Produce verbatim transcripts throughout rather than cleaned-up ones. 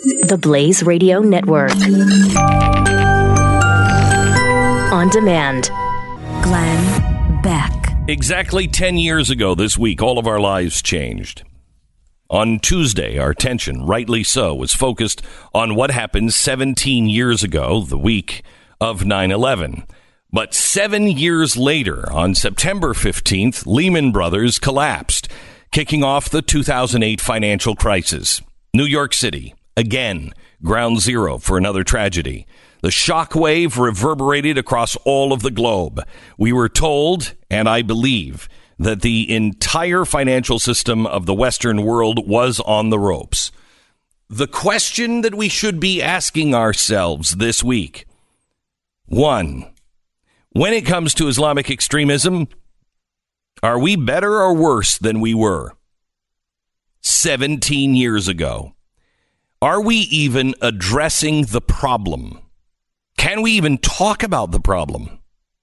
The Blaze Radio Network. On demand. Glenn Beck. Exactly ten years ago this week, all of our lives changed. On Tuesday, our attention, rightly so, was focused on what happened seventeen years ago, the week of nine eleven. But seven years later, on September fifteenth, Lehman Brothers collapsed, kicking off the two thousand eight financial crisis. New York City, again, ground zero for another tragedy. The shockwave reverberated across all of the globe. We were told, and I believe, that the entire financial system of the Western world was on the ropes. The question that we should be asking ourselves this week: one, when it comes to Islamic extremism, are we better or worse than we were seventeen years ago? Are we even addressing the problem? Can we even talk about the problem?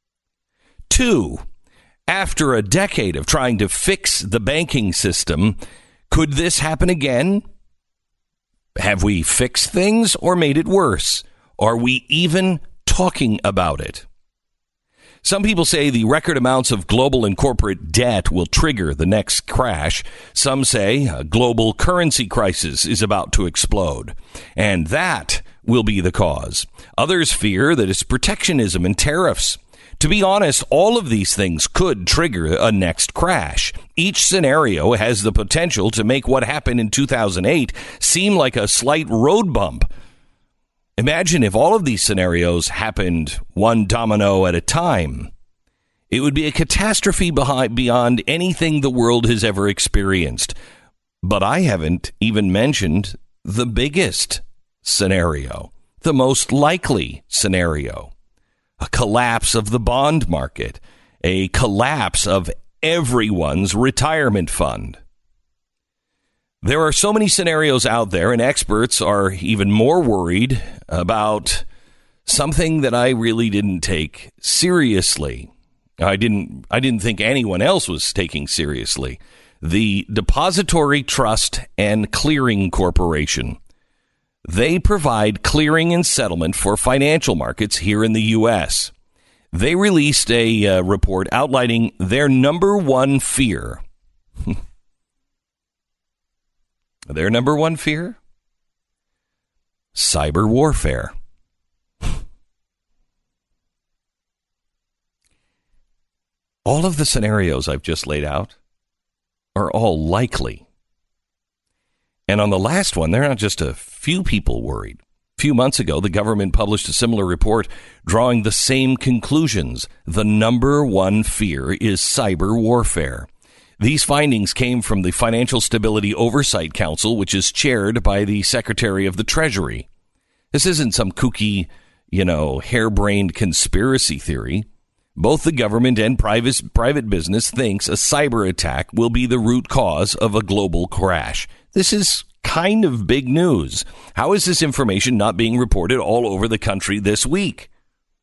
Two, after a decade of trying to fix the banking system, could this happen again? Have we fixed things or made it worse? Are we even talking about it? Some people say the record amounts of global and corporate debt will trigger the next crash. Some say a global currency crisis is about to explode, and that will be the cause. Others fear that it's protectionism and tariffs. To be honest, all of these things could trigger a next crash. Each scenario has the potential to make what happened in two thousand eight seem like a slight road bump. Imagine if all of these scenarios happened one domino at a time. It would be a catastrophe behind, beyond anything the world has ever experienced. But I haven't even mentioned the biggest scenario, the most likely scenario. A collapse of the bond market, a collapse of everyone's retirement fund. There are so many scenarios out there, and experts are even more worried about something that I really didn't take seriously. I didn't I didn't think anyone else was taking seriously. The Depository Trust and Clearing Corporation. They provide clearing and settlement for financial markets here in the U S. They released a uh, report outlining their number one fear. Their number one fear? Cyber warfare. All of the scenarios I've just laid out are all likely. And on the last one, there are not just a few people worried. A few months ago, the government published a similar report drawing the same conclusions. The number one fear is cyber warfare. These findings came from the Financial Stability Oversight Council, which is chaired by the Secretary of the Treasury. This isn't some kooky, you know, harebrained conspiracy theory. Both the government and private, private business thinks a cyber attack will be the root cause of a global crash. This is kind of big news. How is this information not being reported all over the country this week?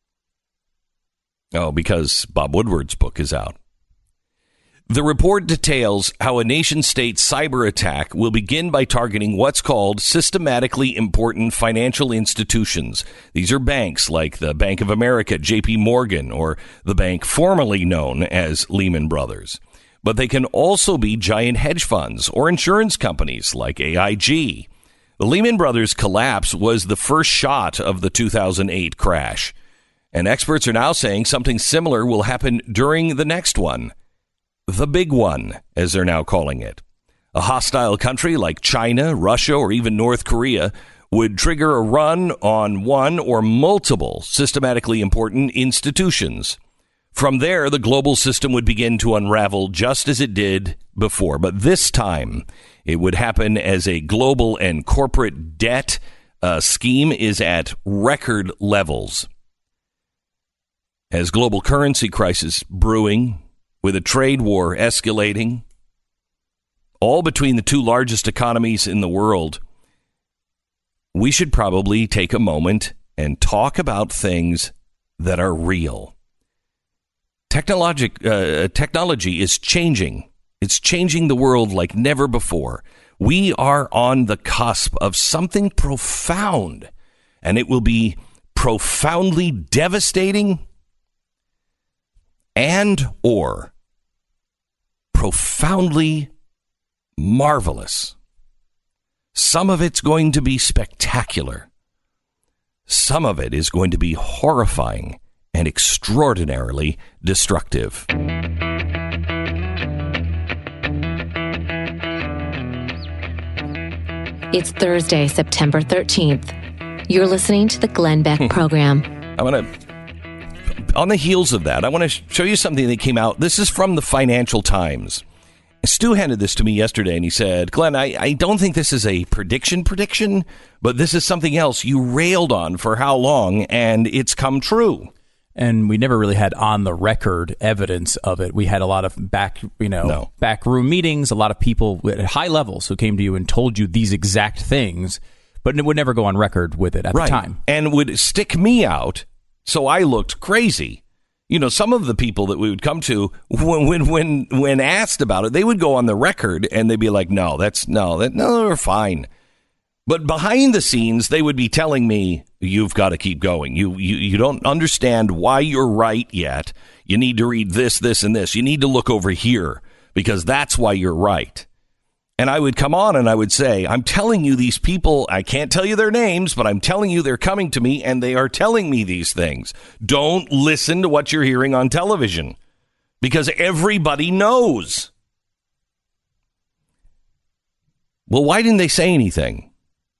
Oh, because Bob Woodward's book is out. The report details how a nation-state cyber attack will begin by targeting what's called systematically important financial institutions. These are banks like the Bank of America, J P Morgan, or the bank formerly known as Lehman Brothers. But they can also be giant hedge funds or insurance companies like A I G. The Lehman Brothers collapse was the first shot of the two thousand eight crash. And experts are now saying something similar will happen during the next one. The big one, as they're now calling it. A hostile country like China, Russia, or even North Korea would trigger a run on one or multiple systematically important institutions. From there, the global system would begin to unravel just as it did before. But this time, it would happen as a global and corporate debt uh, scheme is at record levels. As global currency crisis brewing, with a trade war escalating, all between the two largest economies in the world, we should probably take a moment and talk about things that are real. Technologic, uh, technology is changing. It's changing the world like never before. We are on the cusp of something profound, and it will be profoundly devastating and or profoundly marvelous. Some of it's going to be spectacular. Some of it is going to be horrifying and extraordinarily destructive. It's Thursday, September thirteenth. You're listening to the Glenn Beck program. I want to, on the heels of that, I want to show you something that came out. This is from the Financial Times. Stu handed this to me yesterday, and he said, Glenn, I, I don't think this is a prediction prediction, but this is something else you railed on for how long, and it's come true. And we never really had on the record evidence of it. We had a lot of back, you know, no. backroom meetings, a lot of people at high levels who came to you and told you these exact things, but it would never go on record with it at right. the time. And would stick me out, so I looked crazy. You know, some of the people that we would come to, when when when when asked about it, they would go on the record and they'd be like, "No, that's no, that no, they're fine." But behind the scenes, they would be telling me, "You've got to keep going. You you you don't understand why you're right yet. You need to read this, this, and this. You need to look over here because that's why you're right." And I would come on and I would say, I'm telling you, these people, I can't tell you their names, but I'm telling you they're coming to me and they are telling me these things. Don't listen to what you're hearing on television because everybody knows. Well, why didn't they say anything?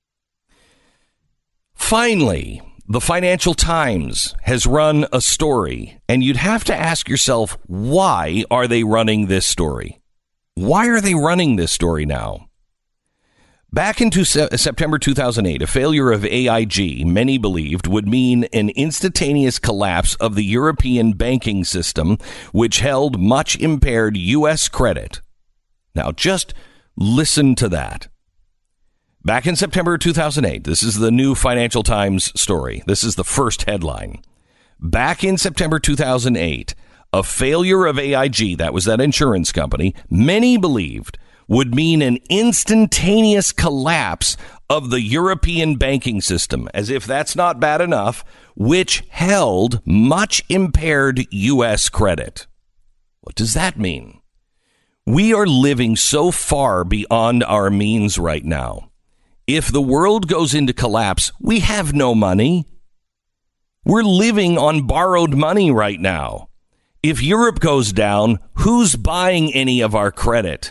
Finally, the Financial Times has run a story, and you'd have to ask yourself, why are they running this story? Why are they running this story now? Back into se- September two thousand eight, a failure of A I G, many believed, would mean an instantaneous collapse of the European banking system, which held much impaired U S credit. Now, just listen to that. Back in September two thousand eight, this is the new Financial Times story. This is the first headline. Back in September two thousand eight, a failure of A I G, that was that insurance company, many believed would mean an instantaneous collapse of the European banking system, as if that's not bad enough, which held much impaired U S credit. What does that mean? We are living so far beyond our means right now. If the world goes into collapse, we have no money. We're living on borrowed money right now. If Europe goes down, who's buying any of our credit?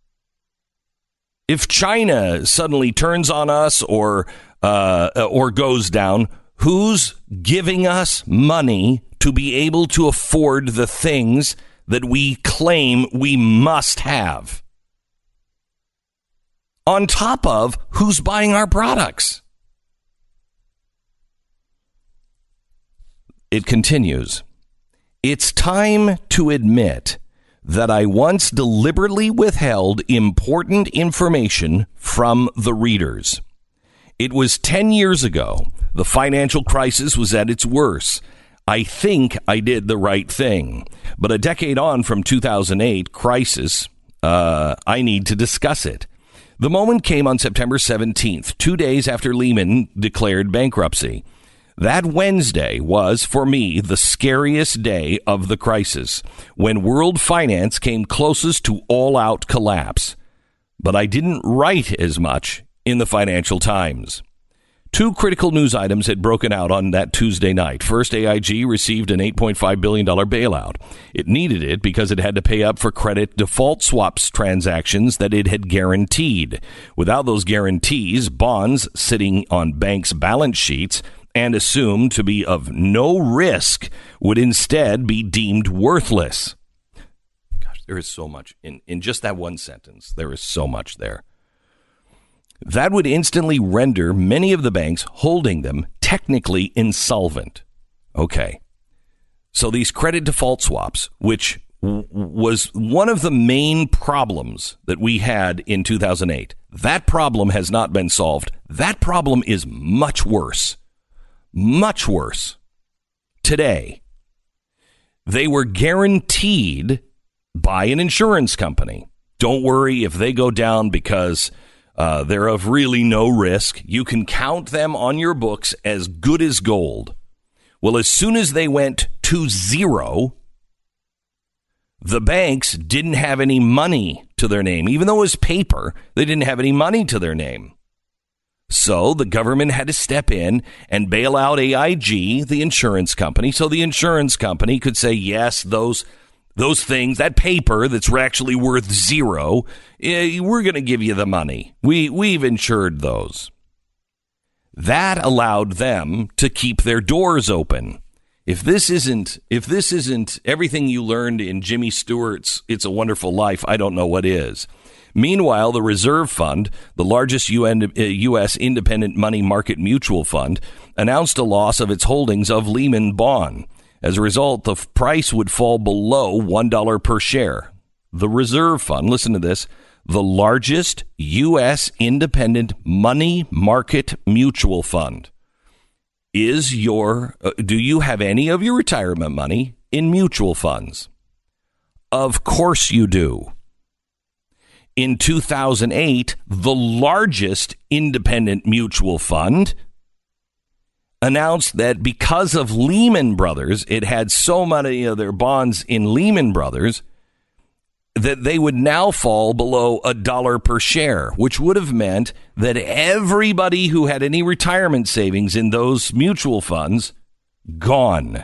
If China suddenly turns on us or uh, or goes down, who's giving us money to be able to afford the things that we claim we must have? On top of who's buying our products? It continues. It's time to admit that I once deliberately withheld important information from the readers. It was ten years ago. The financial crisis was at its worst. I think I did the right thing. But a decade on from two thousand eight crisis, uh, I need to discuss it. The moment came on September seventeenth, two days after Lehman declared bankruptcy. That Wednesday was, for me, the scariest day of the crisis, when world finance came closest to all-out collapse. But I didn't write as much in the Financial Times. Two critical news items had broken out on that Tuesday night. First, A I G received an eight point five billion dollars bailout. It needed it because it had to pay up for credit default swaps transactions that it had guaranteed. Without those guarantees, bonds sitting on banks' balance sheets and assumed to be of no risk would instead be deemed worthless. Gosh, there is so much in, in just that one sentence. There is so much there. That would instantly render many of the banks holding them technically insolvent. Okay. So these credit default swaps, which w- was one of the main problems that we had in two thousand eight, that problem has not been solved. That problem is much worse. Much worse. Today, they were guaranteed by an insurance company. Don't worry if they go down because Uh, they're of really no risk. You can count them on your books as good as gold. Well, as soon as they went to zero, the banks didn't have any money to their name. Even though it was paper, they didn't have any money to their name. So the government had to step in and bail out A I G, the insurance company, so the insurance company could say, yes, those those things, that paper that's actually worth zero, eh, we're going to give you the money. We, we've insured those. That allowed them to keep their doors open. If this isn't if this isn't everything you learned in Jimmy Stewart's It's a Wonderful Life, I don't know what is. Meanwhile, the Reserve Fund, the largest U S independent money market mutual fund, announced a loss of its holdings of Lehman Bond. As a result, the price would fall below one dollar per share. The Reserve Fund, listen to this, the largest U S independent money market mutual fund. Is your, uh, do you have any of your retirement money in mutual funds? Of course you do. In two thousand eight, the largest independent mutual fund announced that because of Lehman Brothers, it had so many of their bonds in Lehman Brothers that they would now fall below a dollar per share, which would have meant that everybody who had any retirement savings in those mutual funds, gone.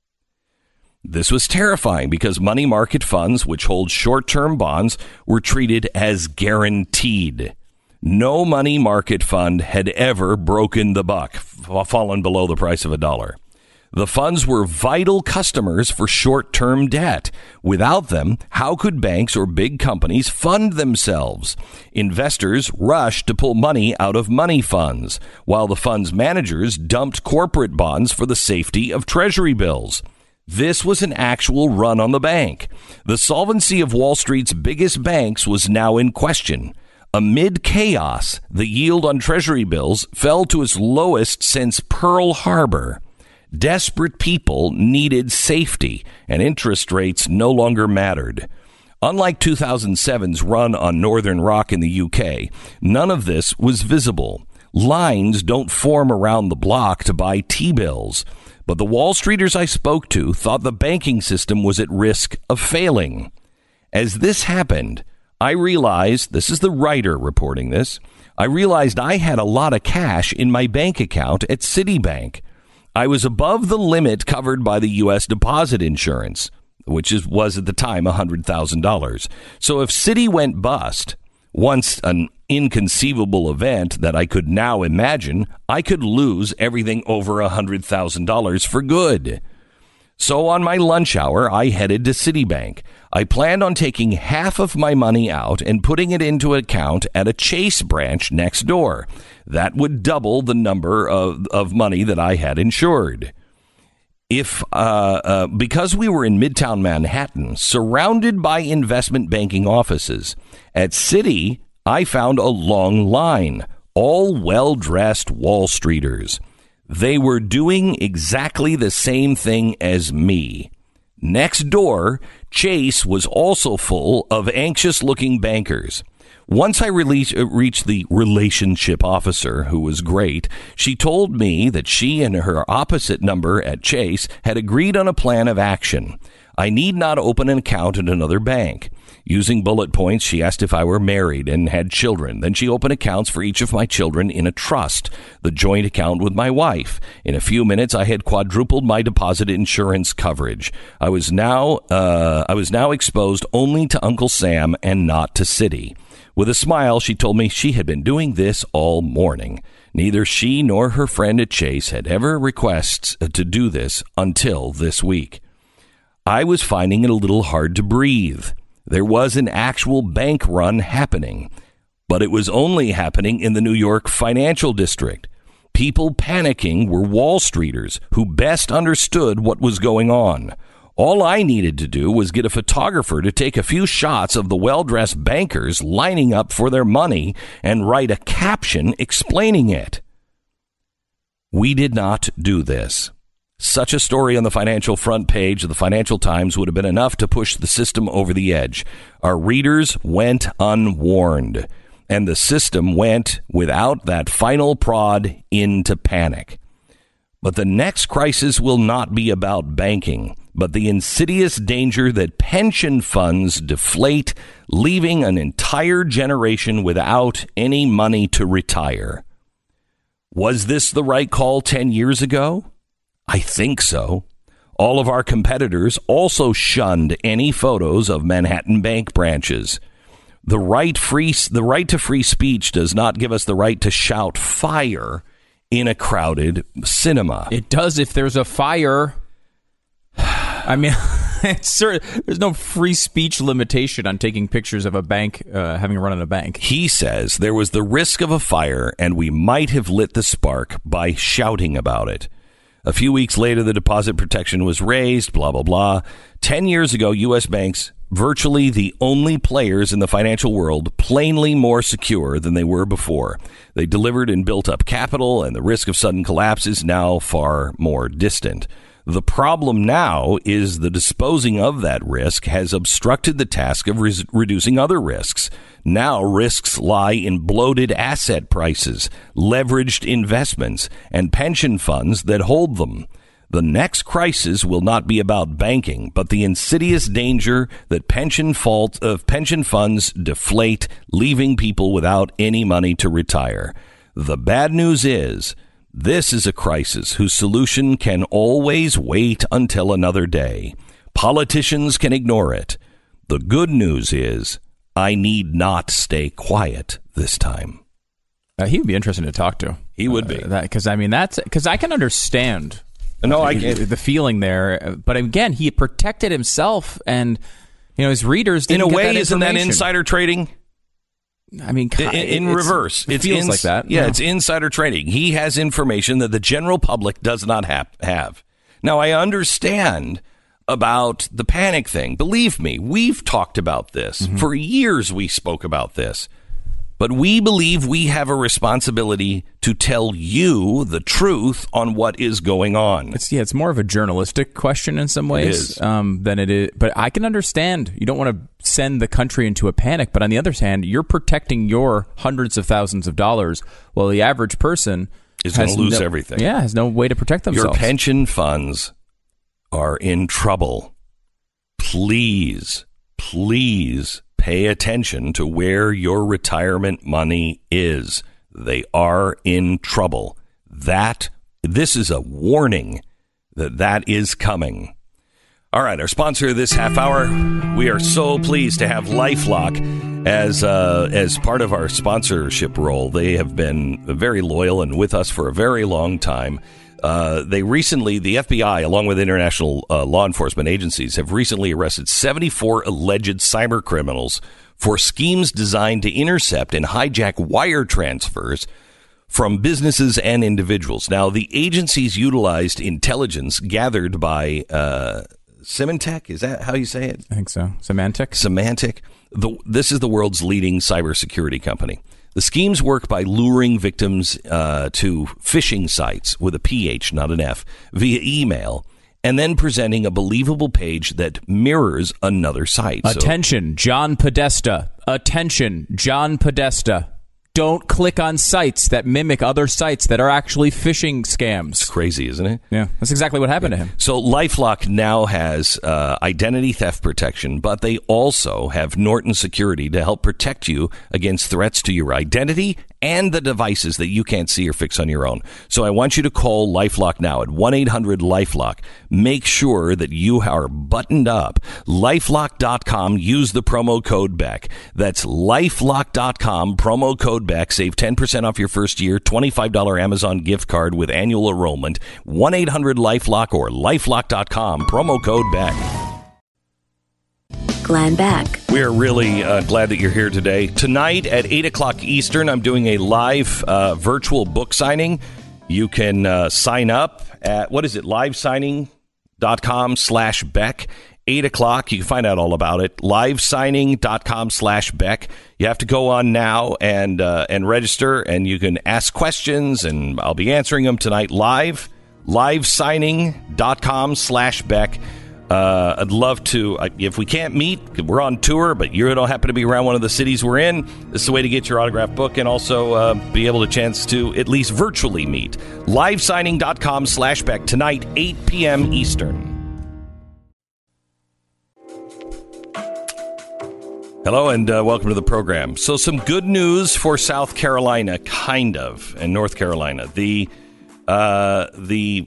This was terrifying because money market funds, which hold short-term bonds, were treated as guaranteed. No money market fund had ever broken the buck, fallen below the price of a dollar. The funds were vital customers for short-term debt. Without them, how could banks or big companies fund themselves? Investors rushed to pull money out of money funds, while the fund's managers dumped corporate bonds for the safety of treasury bills. This was an actual run on the bank. The solvency of Wall Street's biggest banks was now in question. Amid chaos, the yield on treasury bills fell to its lowest since Pearl Harbor. Desperate people needed safety, and interest rates no longer mattered. Unlike two thousand seven's run on Northern Rock in the U K, none of this was visible. Lines don't form around the block to buy T-bills. But the Wall Streeters I spoke to thought the banking system was at risk of failing. As this happened, I realized, this is the writer reporting this, I realized I had a lot of cash in my bank account at Citibank. I was above the limit covered by the U S deposit insurance, which is, was at the time one hundred thousand dollars. So if Citi went bust, once an inconceivable event that I could now imagine, I could lose everything over one hundred thousand dollars for good. So on my lunch hour, I headed to Citibank. I planned on taking half of my money out and putting it into an account at a Chase branch next door. That would double the number of, of money that I had insured. If uh, uh, because we were in Midtown Manhattan, surrounded by investment banking offices, at Citi, I found a long line, all well-dressed Wall Streeters. They were doing exactly the same thing as me. Next door, Chase was also full of anxious-looking bankers. Once I release, uh, reached the relationship officer, who was great, she told me that she and her opposite number at Chase had agreed on a plan of action. I need not open an account at another bank. Using bullet points, she asked if I were married and had children. Then she opened accounts for each of my children in a trust, the joint account with my wife. In a few minutes, I had quadrupled my deposit insurance coverage. I was now, uh, I was now exposed only to Uncle Sam and not to Citi. With a smile, she told me she had been doing this all morning. Neither she nor her friend at Chase had ever requests to do this until this week. I was finding it a little hard to breathe. There was an actual bank run happening, but it was only happening in the New York financial district. People panicking were Wall Streeters who best understood what was going on. All I needed to do was get a photographer to take a few shots of the well-dressed bankers lining up for their money and write a caption explaining it. We did not do this. Such a story on the financial front page of the Financial Times would have been enough to push the system over the edge. Our readers went unwarned. and the system went without that final prod into panic. But the next crisis will not be about banking, but the insidious danger that pension funds deflate, leaving an entire generation without any money to retire. Was this the right call ten years ago? I think so. All of our competitors also shunned any photos of Manhattan Bank branches. The right free, the right to free speech does not give us the right to shout fire in a crowded cinema. It does if there's a fire. I mean, it's, there's no free speech limitation on taking pictures of a bank, uh, having a run on a bank. He says there was the risk of a fire, and we might have lit the spark by shouting about it. A few weeks later, the deposit protection was raised, blah, blah, blah. Ten years ago, U S banks, virtually the only players in the financial world, plainly more secure than they were before. They delivered and built up capital, and the risk of sudden collapse is now far more distant. The problem now is the disposing of that risk has obstructed the task of re- reducing other risks. Now risks lie in bloated asset prices, leveraged investments, and pension funds that hold them. The next crisis will not be about banking, but the insidious danger that pension fault of pension funds deflate, leaving people without any money to retire. The bad news is, this is a crisis whose solution can always wait until another day. Politicians can ignore it. The good news is, I need not stay quiet this time. Uh, he would be interesting to talk to. He would be. Uh, because, I mean, that's because I can understand no, uh, I get the feeling there. But again, he protected himself, and you know his readers didn't in a get way, that isn't that insider trading? I mean, in, in reverse, it it's feels ins- like that. Yeah, no. it's insider trading. He has information that the general public does not have. have. Now, I understand about the panic thing. Believe me, we've talked about this. Mm-hmm. For years, we spoke about this. But we believe we have a responsibility to tell you the truth on what is going on. It's, yeah, it's more of a journalistic question in some ways it is. Um, than it is. But I can understand. You don't want to send the country into a panic. But on the other hand, you're protecting your hundreds of thousands of dollars, while the average person is going to lose no, everything. Yeah, has no way to protect themselves. Your pension funds are in trouble. Please, please pay attention to where your retirement money is. They are in trouble. That, this is a warning that that is coming. All right, our sponsor this half hour, we are so pleased to have LifeLock as uh, as part of our sponsorship role. They have been very loyal and with us for a very long time. Uh, they recently, the F B I, along with international uh, law enforcement agencies, have recently arrested seventy-four alleged cyber criminals for schemes designed to intercept and hijack wire transfers from businesses and individuals. Now, the agencies utilized intelligence gathered by uh, Symantec. Is that how you say it? I think so. Symantec? Symantec. The, this is the world's leading cybersecurity company. The schemes work by luring victims uh, to phishing sites with a P H, not an F, via email, and then presenting a believable page that mirrors another site. Attention, so, John Podesta. Attention, John Podesta. Don't click on sites that mimic other sites that are actually phishing scams. It's crazy, isn't it? Yeah, that's exactly what happened yeah. to him. So LifeLock now has uh, identity theft protection, but they also have Norton Security to help protect you against threats to your identity and the devices that you can't see or fix on your own. So I want you to call LifeLock now at one eight hundred LifeLock. Make sure that you are buttoned up. LifeLock dot com. Use the promo code Beck. That's LifeLock dot com. Promo code Beck. Save ten percent off your first year. twenty-five dollars Amazon gift card with annual enrollment. one eight hundred LifeLock or LifeLock dot com. Promo code Beck. Glenn Beck. We are really uh, glad that you're here today. Tonight at eight o'clock Eastern, I'm doing a live uh, virtual book signing. You can uh, sign up at, what is it, livesigning.com slash Beck. eight o'clock. You can find out all about it. livesigning.com slash Beck. You have to go on now and uh, and register, and you can ask questions, and I'll be answering them tonight live. livesigning.com slash Beck. Uh, I'd love to, if we can't meet, we're on tour, but you don't happen to be around one of the cities we're in, this is the way to get your autograph book and also uh, be able to chance to at least virtually meet. Livesigning.com slash Beck tonight, eight p.m. Eastern. Hello and uh, welcome to the program. So some good news for South Carolina, kind of, and North Carolina. The uh, the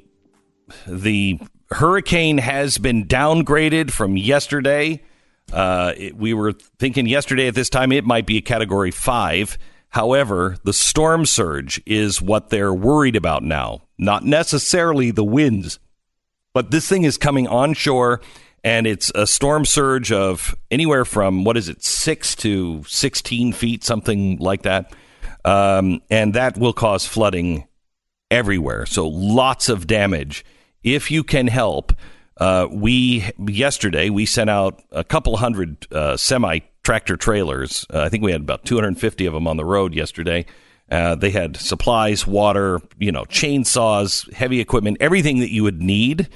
the hurricane has been downgraded from yesterday. Uh, it, we were thinking yesterday at this time it might be a Category five. However, the storm surge is what they're worried about now. Not necessarily the winds, but this thing is coming onshore. And it's a storm surge of anywhere from, what is it, six to sixteen feet, something like that. Um, and that will cause flooding everywhere. So lots of damage. If you can help, uh, we yesterday, we sent out a couple hundred uh, semi-tractor trailers. Uh, I think we had about two hundred fifty of them on the road yesterday. Uh, they had supplies, water, you know, chainsaws, heavy equipment, everything that you would need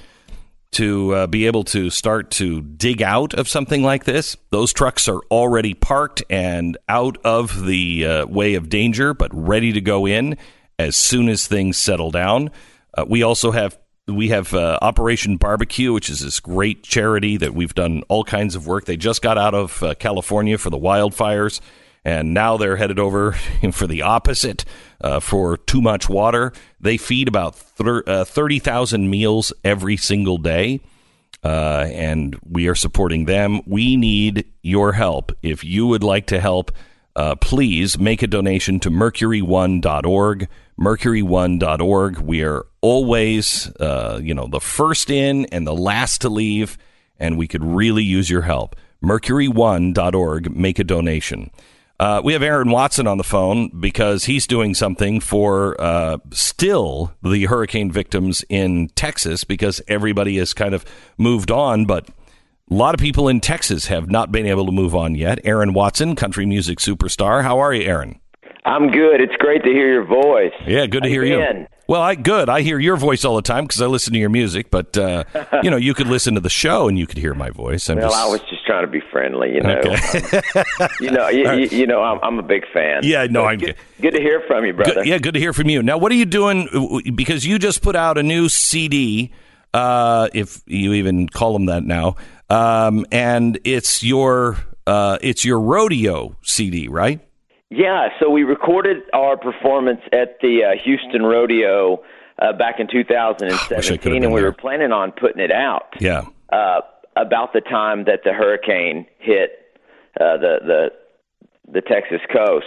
to uh, be able to start to dig out of something like this. Those trucks are already parked and out of the uh, way of danger, but ready to go in as soon as things settle down. Uh, we also have we have uh, Operation Barbecue, which is this great charity that we've done all kinds of work. They just got out of uh, California for the wildfires, and now they're headed over for the opposite, uh, for too much water. They feed about thirty thousand meals every single day, uh, and we are supporting them. We need your help. If you would like to help, uh, please make a donation to mercury one dot org, mercury one dot org. We are always, uh, you know, the first in and the last to leave, and we could really use your help. mercury one dot org, make a donation. Uh, we have Aaron Watson on the phone because he's doing something for uh, still the hurricane victims in Texas, because everybody has kind of moved on, but a lot of people in Texas have not been able to move on yet. Aaron Watson, country music superstar. How are you, Aaron? I'm good. It's great to hear your voice. Yeah, good to hear Again. you. Well, I good. I hear your voice all the time because I listen to your music, but, uh, you know, you could listen to the show and you could hear my voice. I'm well, just... I was just trying to be friendly, you know. Okay. you know, you, right. you, you know, I'm, I'm a big fan. Yeah, no, I'm good. Good to hear from you, brother. Good, yeah, good to hear from you. Now, what are you doing? Because you just put out a new C D, uh, if you even call them that now, um, and it's your uh, it's your rodeo C D, right? Yeah, so we recorded our performance at the uh, Houston Rodeo uh, back in two thousand seventeen, and we there. were planning on putting it out. Yeah. Uh, about the time that the hurricane hit uh, the the the Texas coast,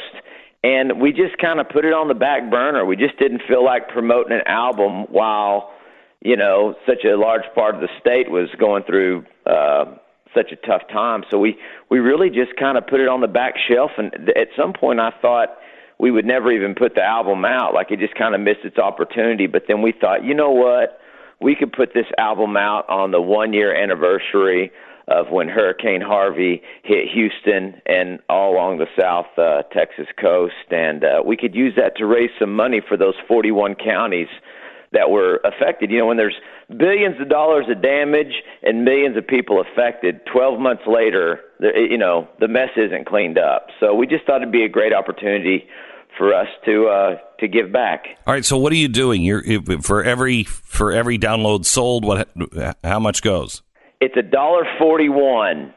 and we just kind of put it on the back burner. We just didn't feel like promoting an album while, you know, such a large part of the state was going through uh, such a tough time. So we, we really just kind of put it on the back shelf. And at some point I thought we would never even put the album out. Like it just kind of missed its opportunity. But then we thought, you know what? We could put this album out on the one-year anniversary of when Hurricane Harvey hit Houston and all along the South uh, Texas coast. And uh, we could use that to raise some money for those forty-one counties that were affected. You know, when there's billions of dollars of damage and millions of people affected, twelve months later, you know, the mess isn't cleaned up. So we just thought it'd be a great opportunity for us to uh, to give back. All right. So what are you doing? You're for every for every download sold. What? How much goes? It's a dollar forty-one.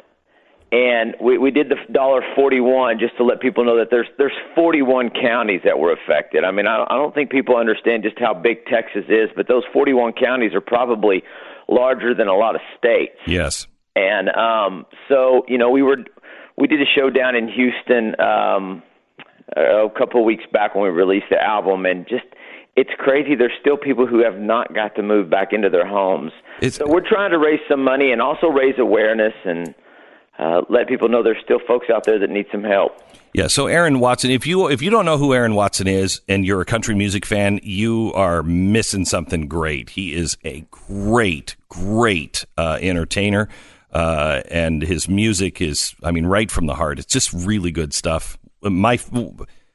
And we, we did the one dollar forty-one just to let people know that there's there's forty-one counties that were affected. I mean, I don't, I don't think people understand just how big Texas is, but those forty-one counties are probably larger than a lot of states. Yes. And um, so, you know, we were we did a show down in Houston um, a couple of weeks back when we released the album, and just it's crazy. There's still people who have not got to move back into their homes. It's, so we're trying to raise some money and also raise awareness and Uh, let people know there's still folks out there that need some help. Yeah. So Aaron Watson, if you if you don't know who Aaron Watson is and you're a country music fan, you are missing something great. He is a great, great uh, entertainer, uh, and his music is, I mean, right from the heart. It's just really good stuff. My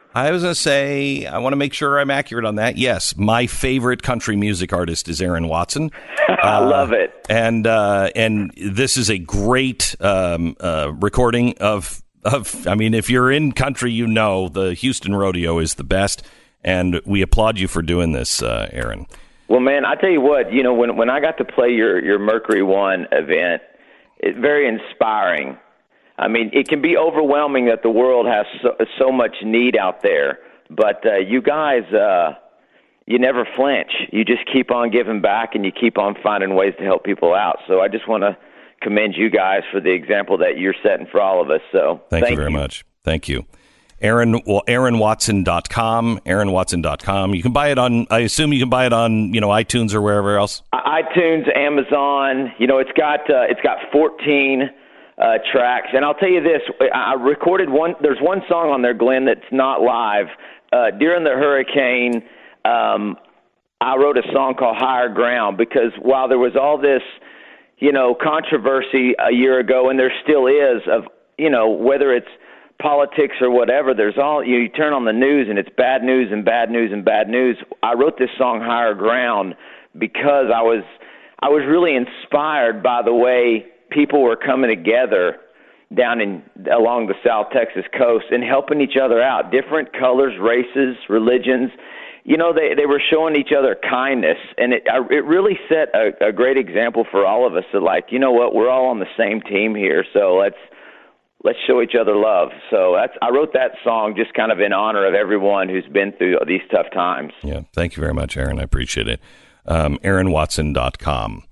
I was going to say, I want to make sure I'm accurate on that. Yes, my favorite country music artist is Aaron Watson. I uh, love it. And uh, and this is a great um, uh, recording of, of, I mean, if you're in country, you know the Houston Rodeo is the best. And we applaud you for doing this, uh, Aaron. Well, man, I tell you what, you know, when, when I got to play your, your Mercury One event, it's very inspiring. I mean, it can be overwhelming that the world has so, so much need out there, but uh, you guys, uh, you never flinch. You just keep on giving back, and you keep on finding ways to help people out. So I just want to commend you guys for the example that you're setting for all of us. So thank, thank you very you. much. Thank you. Aaron, well, aaron watson dot com, aaron watson dot com. You can buy it on, I assume you can buy it on, you know, iTunes or wherever else. iTunes, Amazon. You know, it's got uh, it's got fourteen Uh, tracks, and I'll tell you this: I recorded one. There's one song on there, Glenn, that's not live. Uh, during the hurricane, um, I wrote a song called "Higher Ground" because while there was all this, you know, controversy a year ago, and there still is, of you know whether it's politics or whatever, there's all you, you turn on the news and it's bad news and bad news and bad news. I wrote this song "Higher Ground" because I was I was really inspired by the way people were coming together down in along the South Texas coast and helping each other out, different colors, races, religions. You know, they, they were showing each other kindness, and it it really set a, a great example for all of us that, like, you know what, we're all on the same team here, so let's let's show each other love. So that's I wrote that song just kind of in honor of everyone who's been through these tough times. Yeah, thank you very much, Aaron. I appreciate it. Um, aaron watson dot com.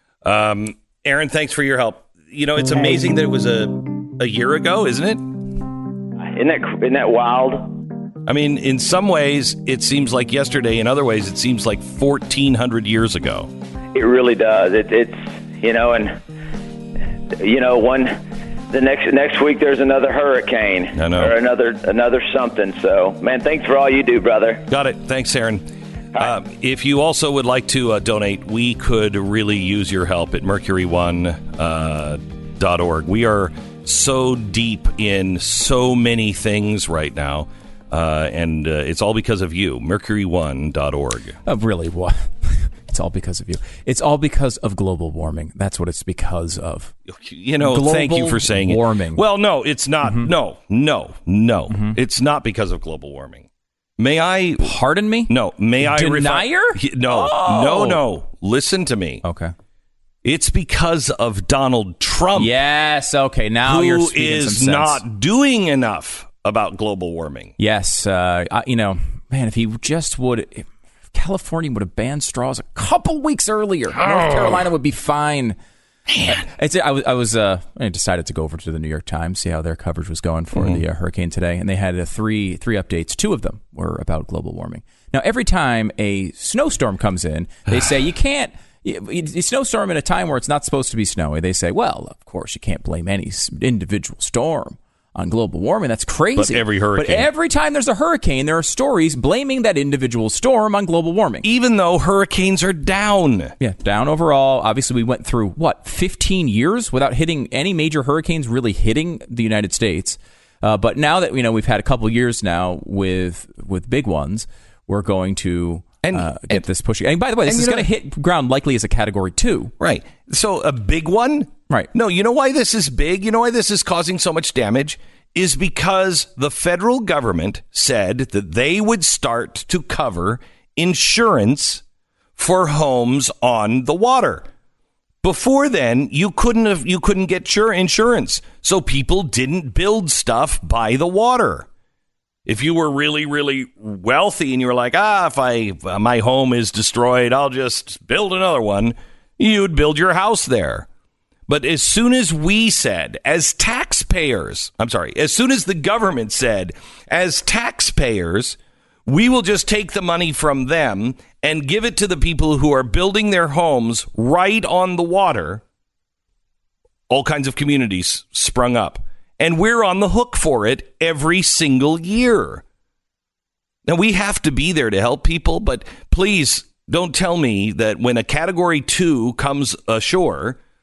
Um Aaron, thanks for your help. You know, it's amazing that it was a a year ago, isn't it? Isn't that, isn't that wild? I mean, in some ways, it seems like yesterday. In other ways, it seems like fourteen hundred years ago. It really does. It, it's, you know, and, you know, one, the next next week there's another hurricane. I know. Or another, another something. So, man, thanks for all you do, brother. Got it. Thanks, Aaron. Uh, if you also would like to uh, donate, we could really use your help at mercury one dot org. We are so deep in so many things right now, uh, and uh, it's all because of you. mercury one dot org. Oh, really? What? It's all because of you. It's all because of global warming. That's what it's because of. You know, global thank you for saying warming. it. Well, no, it's not. Mm-hmm. No, no, no. Mm-hmm. It's not because of global warming. May I... Pardon me? No. May I... Denier? Refi- no. Oh. No, no. Listen to me. Okay. It's because of Donald Trump. Yes. Okay. Now who you're speaking is some sense. not doing enough about global warming. Yes. Uh, I, you know, man, if he just would... If California would have banned straws a couple weeks earlier. Oh. North Carolina would be fine. Man. It's, I was, I, was uh, I decided to go over to the New York Times, see how their coverage was going for mm-hmm. the uh, hurricane today, and they had uh, three three updates. Two of them were about global warming. Now, every time a snowstorm comes in, they say you can't. You, you snowstorm in a time where it's not supposed to be snowy. They say, well, of course, you can't blame any individual storm on global warming. That's crazy. But every hurricane. But every time there's a hurricane, there are stories blaming that individual storm on global warming. Even though hurricanes are down. Yeah, down overall. Obviously, we went through, what, fifteen years without hitting any major hurricanes really hitting the United States. Uh, but now that, you know, we've had a couple years now with with big ones, we're going to and, uh, get and, this pushing. And by the way, this is going to hit ground likely as a category two. Right. So a big one? Right. No, you know why this is big? You know why this is causing so much damage? Is because the federal government said that they would start to cover insurance for homes on the water. Before then, you couldn't have you couldn't get sure insurance. So people didn't build stuff by the water. If you were really, really wealthy and you were like, ah, if I my home is destroyed, I'll just build another one, you'd build your house there. But as soon as we said, as taxpayers, I'm sorry, as soon as the government said, as taxpayers, we will just take the money from them and give it to the people who are building their homes right on the water, all kinds of communities sprung up. And we're on the hook for it every single year. Now, we have to be there to help people, but please don't tell me that when a category two comes ashore,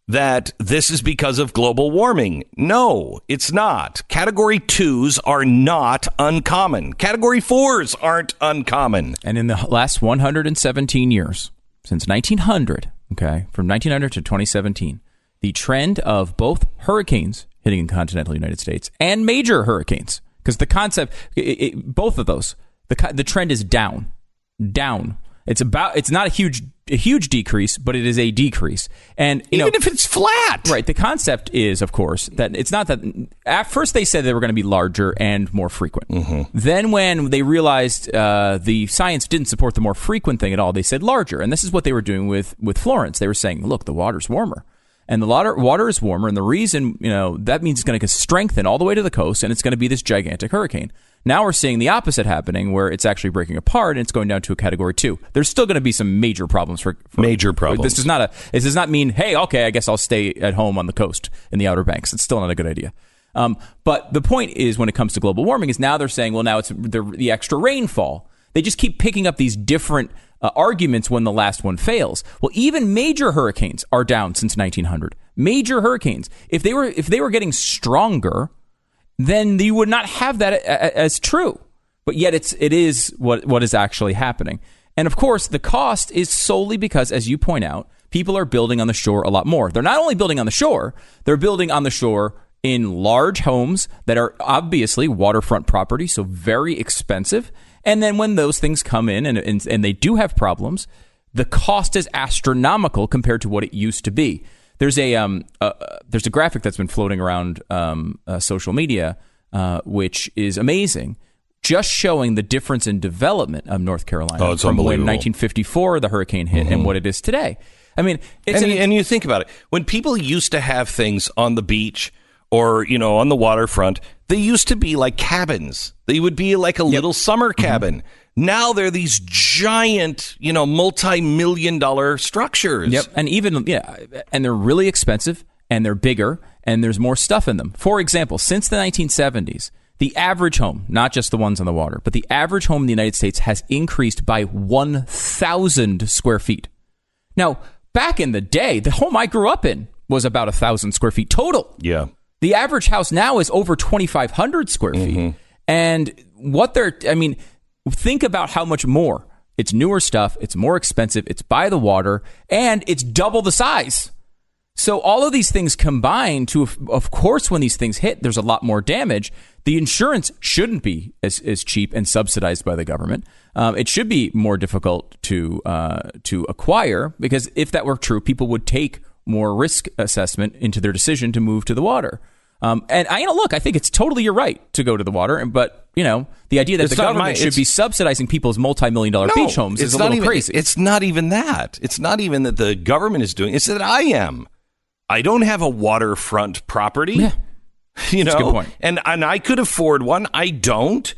that this is because of global warming. No, it's not. Category twos are not uncommon. Category fours aren't uncommon. And in the last one hundred seventeen years, since nineteen hundred, okay, from nineteen hundred to twenty seventeen, the trend of both hurricanes hitting the continental United States and major hurricanes, because the concept, it, it, both of those, the the trend is down, down. It's about. It's not a huge, a huge decrease, but it is a decrease. And you even know, if it's flat, right? The concept is, of course, that it's not that. At first, they said they were going to be larger and more frequent. Mm-hmm. Then, when they realized uh, the science didn't support the more frequent thing at all, they said larger. And this is what they were doing with with Florence. They were saying, "Look, the water's warmer." And the water, water is warmer, and the reason, you know, that means it's going to strengthen all the way to the coast, and it's going to be this gigantic hurricane. Now we're seeing the opposite happening, where it's actually breaking apart, and it's going down to a category two. There's still going to be some major problems for, for major problems. This does not a. This does not mean, hey, okay, I guess I'll stay at home on the coast in the Outer Banks. It's still not a good idea. Um, but the point is, when it comes to global warming, is now they're saying, well, now it's the, the extra rainfall. They just keep picking up these different uh, arguments when the last one fails. Well, even major hurricanes are down since nineteen hundred. Major hurricanes, if they were if they were getting stronger, then you would not have that as true. But yet it's it is what what is actually happening. And of course, the cost is solely because, as you point out, people are building on the shore a lot more. They're not only building on the shore, they're building on the shore in large homes that are obviously waterfront property, so very expensive. And then when those things come in and, and, and they do have problems, the cost is astronomical compared to what it used to be. There's a um uh, there's a graphic that's been floating around um uh, social media, uh, which is amazing, just showing the difference in development of North Carolina oh, it's from when unbelievable. nineteen fifty-four the hurricane hit mm-hmm. and what it is today. I mean, it's and, an, and you think about it, when people used to have things on the beach or, you know, on the waterfront, they used to be like cabins. They would be like a yep. little summer cabin. Mm-hmm. Now they're these giant, you know, multi-million dollar structures. Yep. And even, yeah, and they're really expensive and they're bigger and there's more stuff in them. For example, since the nineteen seventies, the average home, not just the ones on the water, but the average home in the United States has increased by one thousand square feet. Now, back in the day, the home I grew up in was about one thousand square feet total. Yeah. The average house now is over twenty-five hundred square feet. Mm-hmm. And what they're, I mean, think about how much more. It's newer stuff. It's more expensive. It's by the water. And it's double the size. So all of these things combine to, of course, when these things hit, there's a lot more damage. The insurance shouldn't be as, as cheap and subsidized by the government. Um, it should be more difficult to uh, to acquire, because if that were true, people would take more risk assessment into their decision to move to the water. Um, and I, you know, look, I think it's totally your right to go to the water, but you know, the idea that it's the government my, should be subsidizing people's multi-million dollar no, beach homes is a little even, crazy. It's not even that. It's not even that the government is doing. It's that I am. I don't have a waterfront property. Yeah. You know, That's a good point. and and I could afford one. I don't.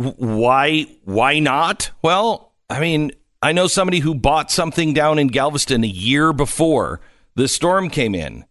Why? Why not? Well, I mean, I know somebody who bought something down in Galveston a year before the storm came in.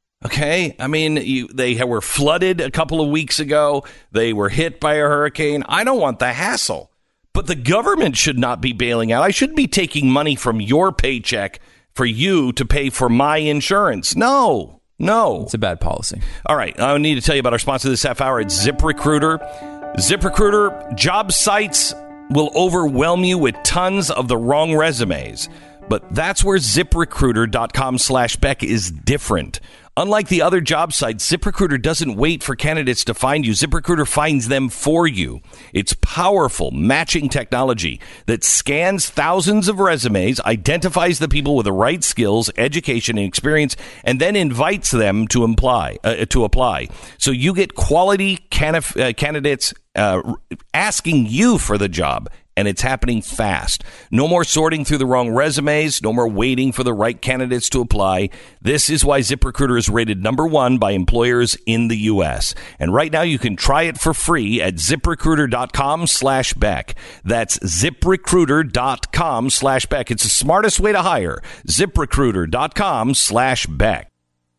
Okay, I mean, you, they were flooded a couple of weeks ago. They were hit by a hurricane. I don't want the hassle, but the government should not be bailing out. I shouldn't be taking money from your paycheck for you to pay for my insurance. No, no. It's a bad policy. All right, I need to tell you about our sponsor this half hour. It's ZipRecruiter. ZipRecruiter, job sites will overwhelm you with tons of the wrong resumes. But that's where ZipRecruiter.com slash Beck is different. Unlike the other job sites, ZipRecruiter doesn't wait for candidates to find you. ZipRecruiter finds them for you. It's powerful matching technology that scans thousands of resumes, identifies the people with the right skills, education, and experience, and then invites them to apply. Uh, to apply. So you get quality canif- uh, candidates uh, asking you for the job. And it's happening fast. No more sorting through the wrong resumes. No more waiting for the right candidates to apply. This is why ZipRecruiter is rated number one by employers in the U S. And right now you can try it for free at ZipRecruiter.com slash Beck. That's ZipRecruiter.com slash Beck. It's the smartest way to hire. ZipRecruiter.com slash Beck.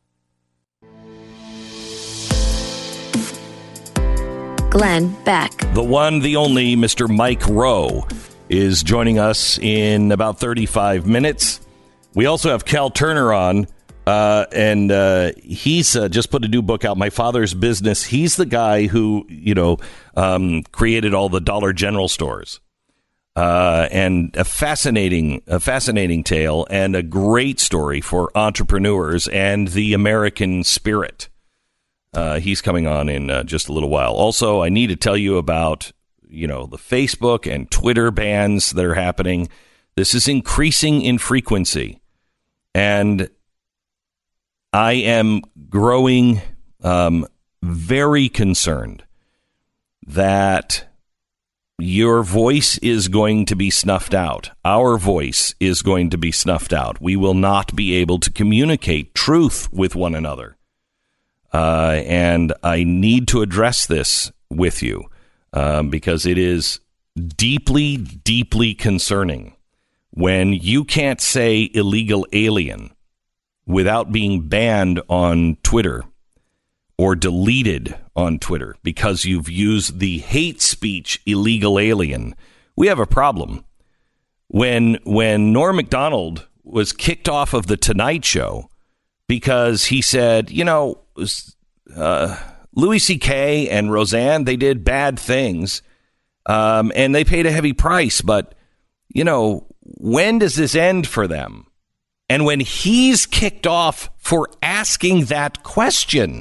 Glenn Beck. The one, the only Mister Mike Rowe is joining us in about thirty-five minutes. We also have Cal Turner on. Uh, and uh, he's uh, just put a new book out, My Father's Business. He's the guy who, you know, um, created all the Dollar General stores. Uh, and a fascinating, a fascinating tale and a great story for entrepreneurs and the American spirit. Uh, he's coming on in uh, just a little while. Also, I need to tell you about, you know, the Facebook and Twitter bans that are happening. This is increasing in frequency. And I am growing um, very concerned that your voice is going to be snuffed out. Our voice is going to be snuffed out. We will not be able to communicate truth with one another. Uh, and I need to address this with you um, because it is deeply, deeply concerning when you can't say illegal alien without being banned on Twitter or deleted on Twitter because you've used the hate speech illegal alien. We have a problem. When when Norm Macdonald was kicked off of the Tonight Show because he said, you know, uh, Louis C K and Roseanne, they did bad things um, and they paid a heavy price. But, you know, when does this end for them? And when he's kicked off for asking that question,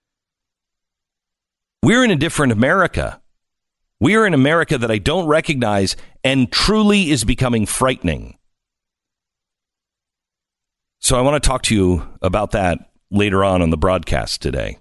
we're in a different America. We are in America that I don't recognize and truly is becoming frightening. So I want to talk to you about that later on on the broadcast today.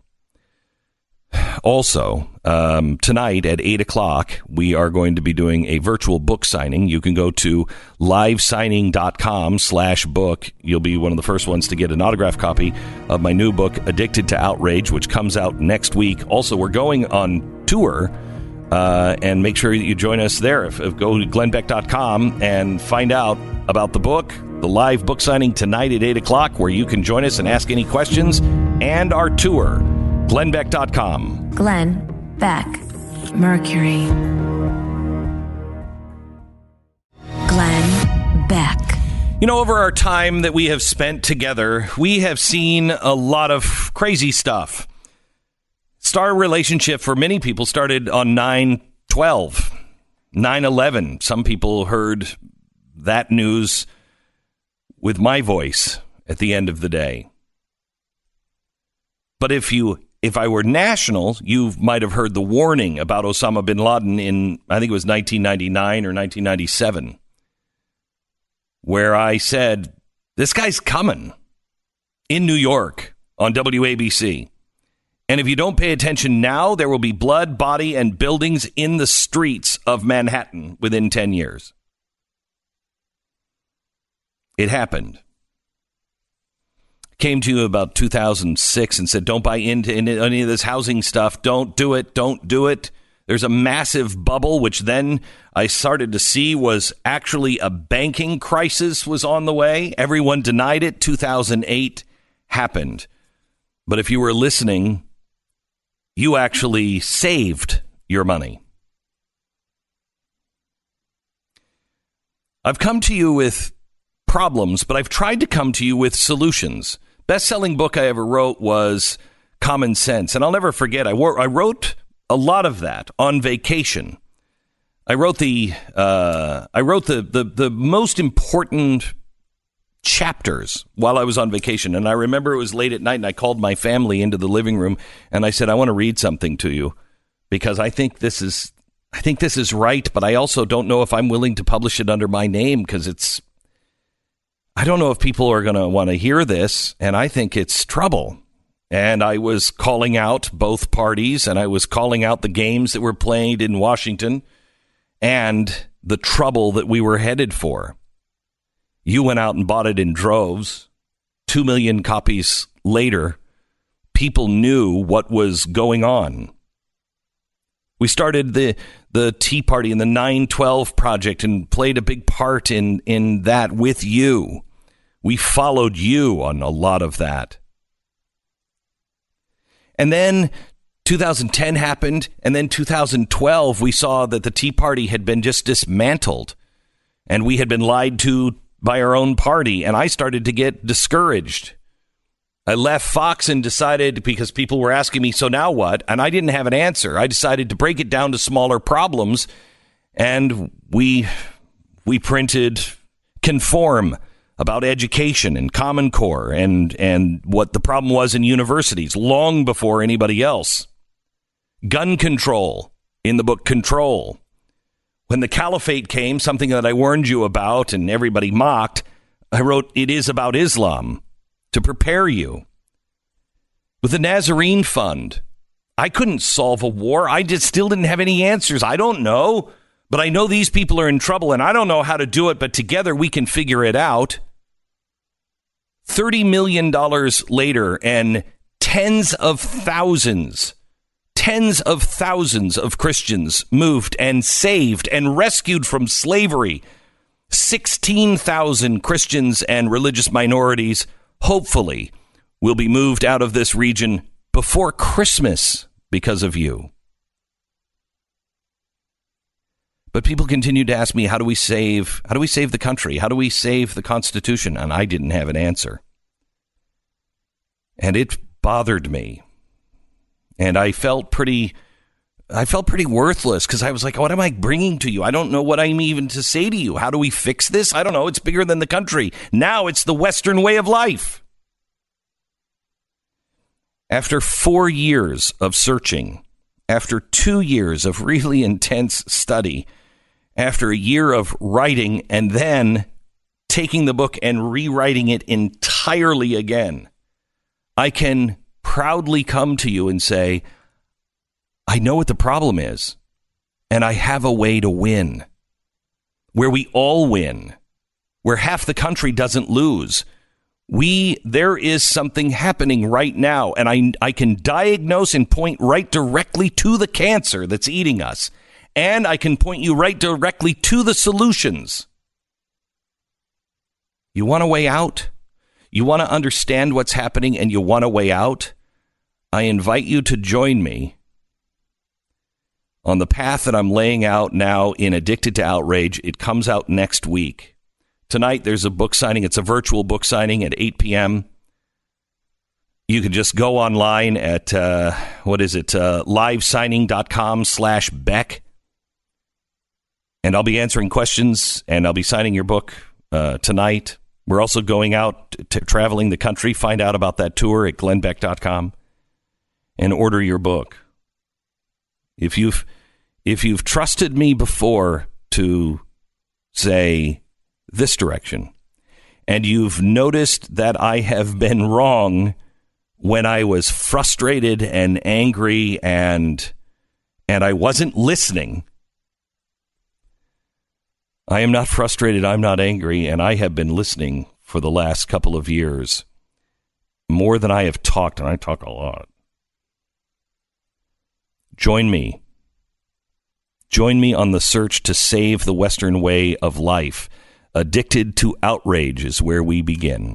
Also, um, tonight at eight o'clock, we are going to be doing a virtual book signing. You can go to livesigning.com slash book. You'll be one of the first ones to get an autographed copy of my new book, Addicted to Outrage, which comes out next week. Also, we're going on tour, uh, and make sure that you join us there. If, if go to glenn beck dot com and find out about the book, the live book signing tonight at eight o'clock, where you can join us and ask any questions, and our tour. glenn beck dot com. Glenn Beck, Mercury. Glenn Beck. You know, over our time that we have spent together, we have seen a lot of crazy stuff. Star relationship for many people started on nine twelve, nine eleven. Some people heard that news with my voice at the end of the day. But if you If I were national, you might have heard the warning about Osama bin Laden in, I think it was nineteen ninety-nine or nineteen ninety-seven, where I said, this guy's coming in New York on W A B C. And if you don't pay attention now, there will be blood, body, and buildings in the streets of Manhattan within ten years. It happened. Came to you about two thousand six and said, don't buy into any of this housing stuff. Don't do it. Don't do it. There's a massive bubble, which then I started to see was actually a banking crisis was on the way. Everyone denied it. two thousand eight happened. But if you were listening, you actually saved your money. I've come to you with problems, but I've tried to come to you with solutions. Best-selling book I ever wrote was Common Sense, and I'll never forget, I, wore, I wrote a lot of that on vacation. I wrote the uh, I wrote the, the the most important chapters while I was on vacation, and I remember it was late at night, and I called my family into the living room, and I said, I want to read something to you because I think this is I think this is right, but I also don't know if I'm willing to publish it under my name because it's I don't know if people are going to want to hear this, and I think it's trouble. And I was calling out both parties, and I was calling out the games that were played in Washington and the trouble that we were headed for. You went out and bought it in droves. Two million copies later, people knew what was going on. We started the the Tea Party and the nine twelve Project and played a big part in, in that with you. We followed you on a lot of that. And then two thousand ten happened, and then two thousand twelve, we saw that the Tea Party had been just dismantled, and we had been lied to by our own party, and I started to get discouraged. I left Fox and decided, because people were asking me, so now what? And I didn't have an answer. I decided to break it down to smaller problems, and we we printed Conform about education and Common Core and, and what the problem was in universities long before anybody else. Gun control in the book Control. When the caliphate came, something that I warned you about and everybody mocked, I wrote, it is about Islam, to prepare you. With the Nazarene Fund, I couldn't solve a war. I just still didn't have any answers. I don't know, but I know these people are in trouble, and I don't know how to do it, but together we can figure it out. thirty million dollars later, and tens of thousands, tens of thousands of Christians moved and saved and rescued from slavery. sixteen thousand Christians and religious minorities, hopefully, will be moved out of this region before Christmas because of you. But people continued to ask me, how do we save, how do we save the country? How do we save the Constitution? And I didn't have an answer. And it bothered me. And I felt pretty, I felt pretty worthless because I was like, what am I bringing to you? I don't know what I'm even to say to you. How do we fix this? I don't know. It's bigger than the country. Now it's the Western way of life. After four years of searching, after two years of really intense study, after a year of writing and then taking the book and rewriting it entirely again, I can proudly come to you and say, I know what the problem is, and I have a way to win, where we all win, where half the country doesn't lose. We, there is something happening right now, and I, I can diagnose and point right directly to the cancer that's eating us, and I can point you right directly to the solutions. You want a way out? You want to understand what's happening, and you want a way out? I invite you to join me on the path that I'm laying out now in Addicted to Outrage. It comes out next week. Tonight, there's a book signing. It's a virtual book signing at eight p.m. You can just go online at, uh, what is it, uh, livesigning.com slash Beck. And I'll be answering questions, and I'll be signing your book uh, tonight. We're also going out, to, traveling the country. Find out about that tour at glenn beck dot com and order your book. If you've, if you've trusted me before to say this direction, and you've noticed that I have been wrong when I was frustrated and angry and and I wasn't listening, I am not frustrated, I'm not angry, and I have been listening for the last couple of years more than I have talked, and I talk a lot. Join me. Join me on the search to save the Western way of life. Addicted to Outrage is where we begin.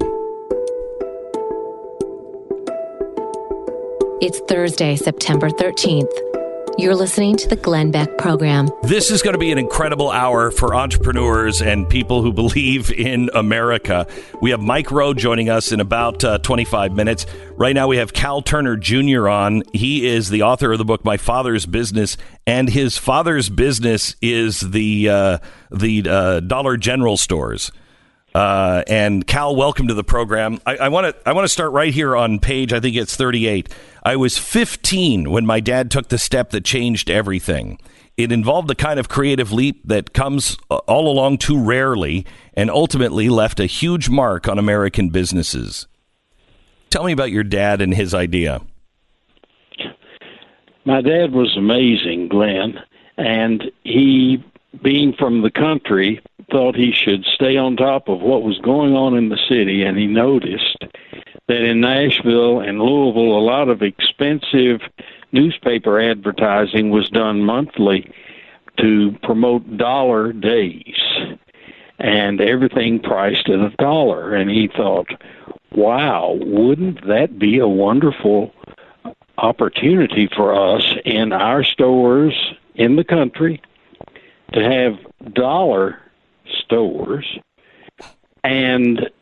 It's Thursday, September thirteenth. You're listening to the Glenn Beck Program. This is going to be an incredible hour for entrepreneurs and people who believe in America. We have Mike Rowe joining us in about uh, twenty-five minutes. Right now we have Cal Turner Junior on. He is the author of the book My Father's Business, and his father's business is the uh, the uh, Dollar General stores. Uh, and Cal, welcome to the program. I want to I want to start right here on page, I think it's thirty-eight. I was fifteen when my dad took the step that changed everything. It involved the kind of creative leap that comes all along too rarely and ultimately left a huge mark on American businesses. Tell me about your dad and his idea. My dad was amazing, Glenn, and he, being from the country, thought he should stay on top of what was going on in the city, and he noticed that in Nashville and Louisville, a lot of expensive newspaper advertising was done monthly to promote dollar days, and everything priced at a dollar. And he thought, wow, wouldn't that be a wonderful opportunity for us in our stores in the country to have dollar stores and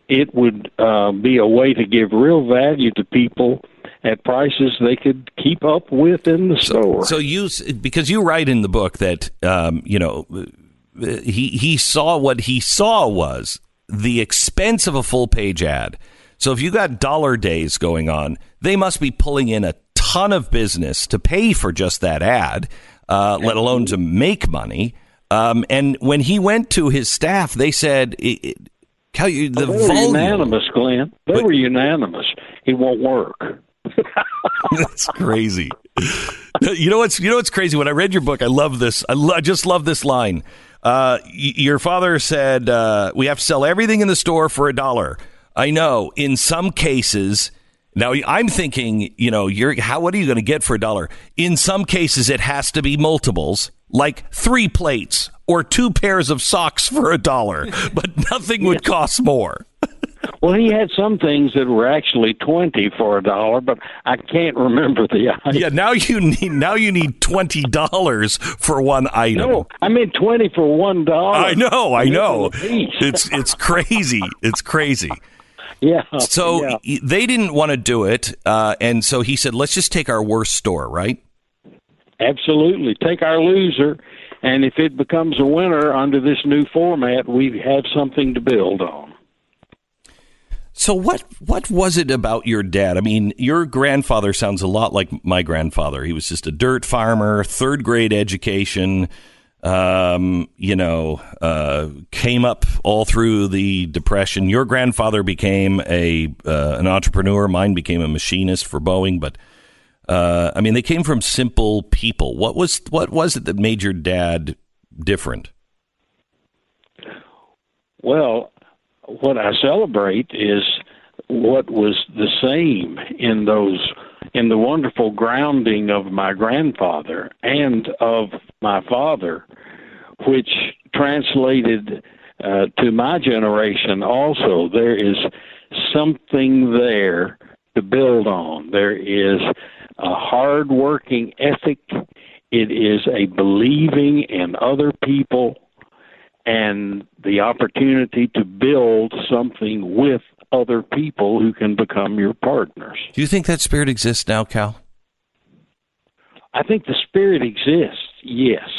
it would uh, be a way to give real value to people at prices they could keep up with in the store. So, so you, because you write in the book that, um, you know, he, he saw what he saw was the expense of a full page ad. So if you got dollar days going on, they must be pulling in a ton of business to pay for just that ad, uh, let alone to make money. Um, and when he went to his staff, they said, it, it, how you, the oh, they volume. were unanimous, Glenn. They but, were unanimous. It won't work. That's crazy. You know what's you know what's crazy? When I read your book, I love this. I, lo- I just love this line. Uh, y- your father said, uh, "We have to sell everything in the store for a dollar." I know. In some cases, now I'm thinking, you know, you're how? What are you going to get for a dollar? In some cases, it has to be multiples, like three plates or two pairs of socks for a dollar, but nothing would cost more. Well, he had some things that were actually twenty for a dollar, but I can't remember the item. Yeah, now you need now you need twenty dollars for one item. No, I mean twenty for one dollar. I know, I know. It's it's crazy. It's crazy. Yeah. So yeah. they didn't want to do it, uh, and so he said, "Let's just take our worst store, right?" Absolutely, take our loser, and if it becomes a winner under this new format, we have something to build on. So what what was it about your dad? I mean, your grandfather sounds a lot like my grandfather. He was just a dirt farmer, third grade education, um, you know, uh, came up all through the Depression. Your grandfather became a uh, an entrepreneur. Mine became a machinist for Boeing. But, uh, I mean, they came from simple people. What was what was it that made your dad different? Well, what I celebrate is what was the same in those in the wonderful grounding of my grandfather and of my father, which translated uh, to my generation also. There is something there to build on. There is a hard-working ethic. It is a believing in other people and the opportunity to build something with other people who can become your partners. Do you think that spirit exists now, Cal? I think the spirit exists, yes.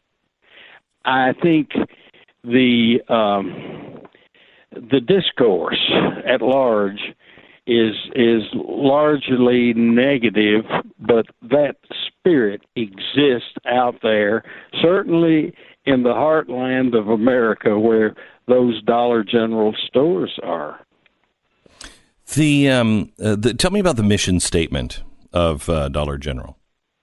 I think the um, the discourse at large is is largely negative, but that spirit exists out there, certainly in the heartland of America where those Dollar General stores are. The, um, uh, the tell me about the mission statement of uh, Dollar General.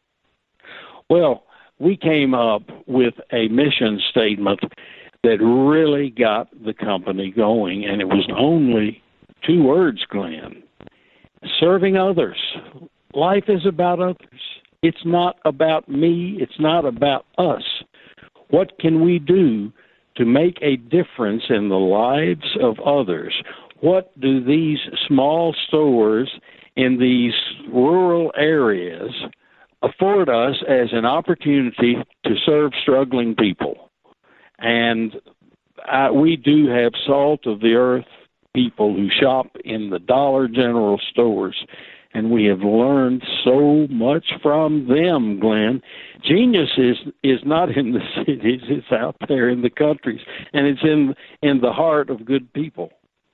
Well, we came up with a mission statement that really got the company going, and it was only two words, Glenn: serving others. Life is about others. It's not about me. It's not about us. What can we do to make a difference in the lives of others? What do these small stores in these rural areas afford us as an opportunity to serve struggling people? And uh, we do have salt of the earth people who shop in the Dollar General stores, and we have learned so much from them, Glenn. Genius is is not in the cities; it's out there in the countries, and it's in in the heart of good people.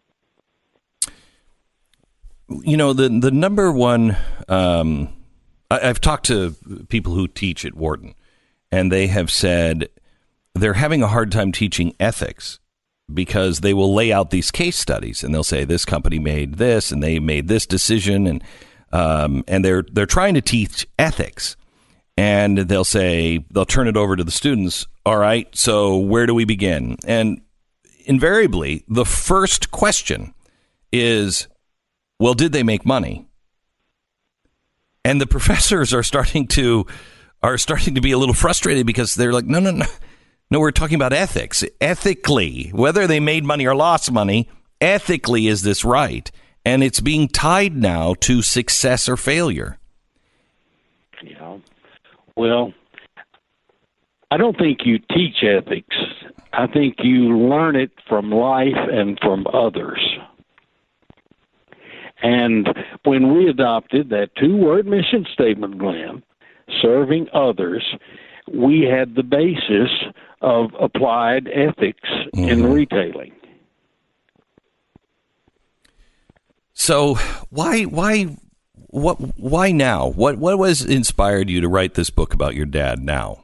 You know, the the number one. Um, I, I've talked to people who teach at Wharton, and they have said they're having a hard time teaching ethics because they will lay out these case studies, and they'll say this company made this, and they made this decision, and um, and they're they're trying to teach ethics. And they'll say, they'll turn it over to the students. All right, so where do we begin? And invariably, the first question is, well, did they make money? And the professors are starting to are starting to be a little frustrated because they're like, no, no, no. No, we're talking about ethics. Ethically, whether they made money or lost money, ethically, is this right? And it's being tied now to success or failure. Yeah. Well, I don't think you teach ethics. I think you learn it from life and from others. And when we adopted that two-word mission statement, Glenn, serving others, we had the basis of applied ethics mm-hmm. in retailing. So why why what why now? What what was inspired you to write this book about your dad now?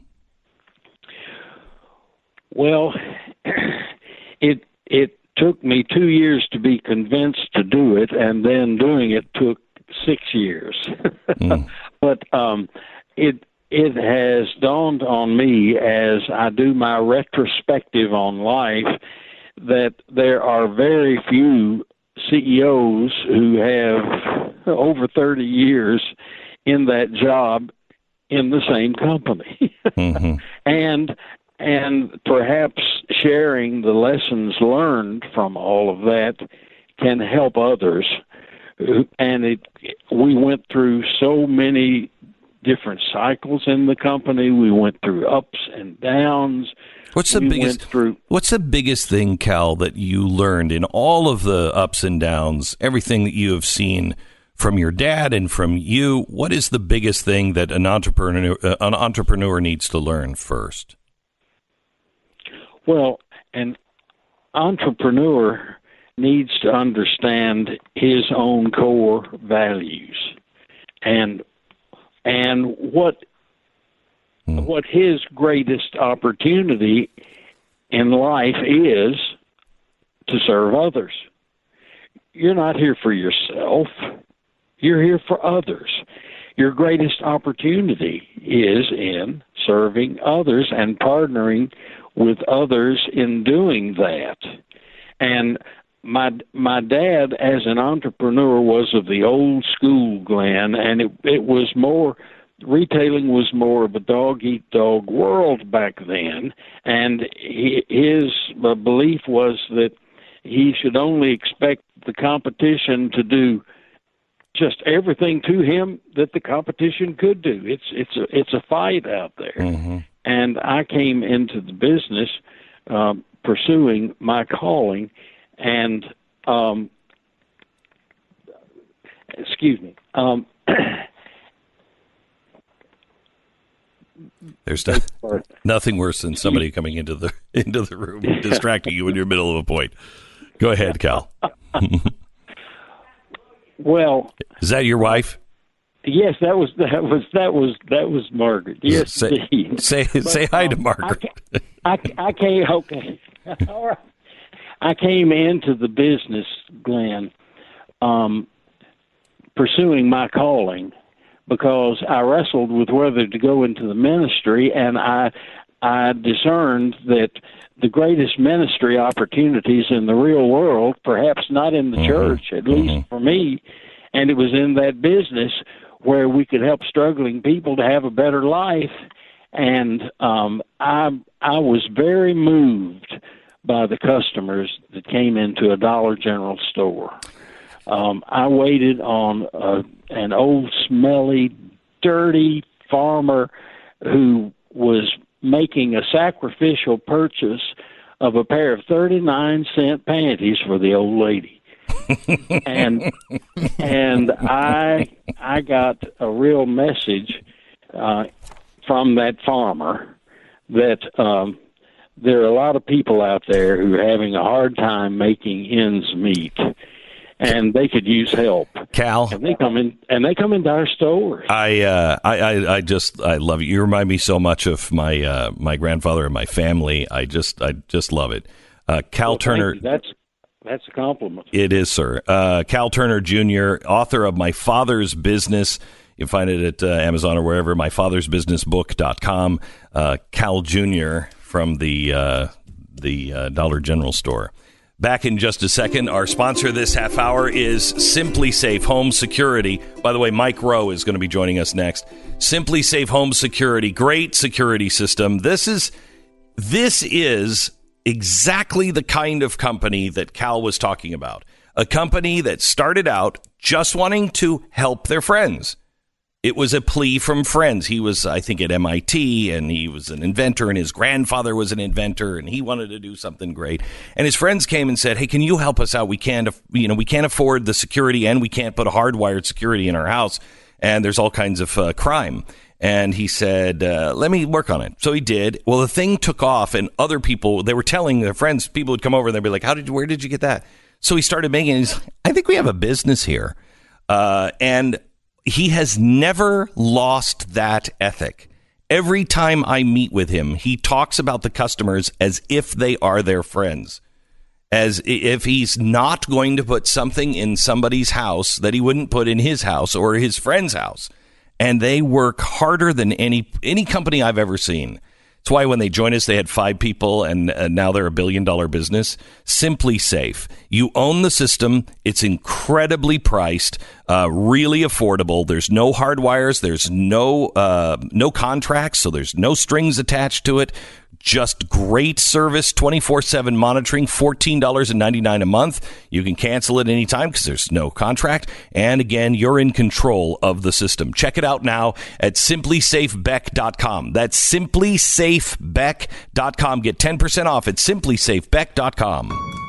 Well, it it took me two years to be convinced to do it, and then doing it took six years. mm. But um, it it has dawned on me as I do my retrospective on life that there are very few C E Os who have over thirty years in that job in the same company. mm-hmm. and and perhaps sharing the lessons learned from all of that can help others. And it we went through so many different cycles in the company. We went through ups and downs. What's the we biggest through, What's the biggest thing, Cal, that you learned in all of the ups and downs, everything that you have seen from your dad and from you? What is the biggest thing that an entrepreneur uh, an entrepreneur needs to learn first? Well, an entrepreneur needs to understand his own core values and and what hmm. what his greatest opportunity in life is to serve others. You're not here for yourself. You're here for others. Your greatest opportunity is in serving others and partnering with others in doing that. And my my dad, as an entrepreneur, was of the old school, Glenn, and it it was more, retailing was more of a dog-eat-dog world back then, and he, his belief was that he should only expect the competition to do just everything to him that the competition could do. It's it's a it's a fight out there. Mm-hmm. And I came into the business um, pursuing my calling, and um, excuse me. Um, There's no, nothing worse than somebody coming into the into the room distracting you in your middle of a point. Go ahead, Cal. Well, is that your wife? Yes, that was that was that was that was Margaret. Yes, say indeed. say, but, say hi um, to Margaret. I, I, I came okay. All right. I came into the business, Glenn, um, pursuing my calling because I wrestled with whether to go into the ministry, and I I discerned that the greatest ministry opportunities in the real world, perhaps not in the mm-hmm. church, at mm-hmm. least for me, and it was in that business where we could help struggling people to have a better life. And um, I I was very moved by the customers that came into a Dollar General store. Um, I waited on a, an old, smelly, dirty farmer who was making a sacrificial purchase of a pair of thirty-nine cent panties for the old lady. and and I I got a real message uh, from that farmer that um, there are a lot of people out there who are having a hard time making ends meet, and they could use help. Cal, and they come in and they come into our stores. I, uh, I, I, I just, I love you. You remind me so much of my, uh, my grandfather and my family. I just, I just love it. Uh, Cal well, Turner. That's that's a compliment. It is, sir. Uh, Cal Turner Junior, author of My Father's Business. You can find it at uh, Amazon or wherever. my fathers business book dot com. Uh, Cal Junior from the uh, the uh, Dollar General store. Back in just a second. Our sponsor this half hour is Simply Safe Home Security. By the way, Mike Rowe is going to be joining us next. Simply Safe Home Security, great security system. This is this is exactly the kind of company that Cal was talking about. A company that started out just wanting to help their friends. It was a plea from friends. He was, I think, at M I T, and he was an inventor, and his grandfather was an inventor, and he wanted to do something great. And his friends came and said, "Hey, can you help us out? We can't, you know, we can't afford the security, and we can't put a hardwired security in our house, and there's all kinds of uh, crime." And he said, uh, "Let me work on it." So he did. Well, the thing took off, and other people, they were telling their friends, people would come over and they'd be like, "How did you, where did you get that?" So he started making it. He's like, "I think we have a business here." Uh, and he has never lost that ethic. Every time I meet with him, he talks about the customers as if they are their friends. As if he's not going to put something in somebody's house that he wouldn't put in his house or his friend's house. And they work harder than any any company I've ever seen. It's why when they joined us, they had five people, and uh, now they're a billion dollar business. Simply Safe. You own the system. It's incredibly priced, uh, really affordable. There's no hard wires. There's no uh, no contracts, so there's no strings attached to it. Just great service, twenty-four seven monitoring, fourteen dollars and ninety-nine cents a month. You can cancel it anytime because there's no contract. And again, you're in control of the system. Check it out now at simply safe beck dot com. That's simply safe beck dot com. Get ten percent off at simply safe beck dot com.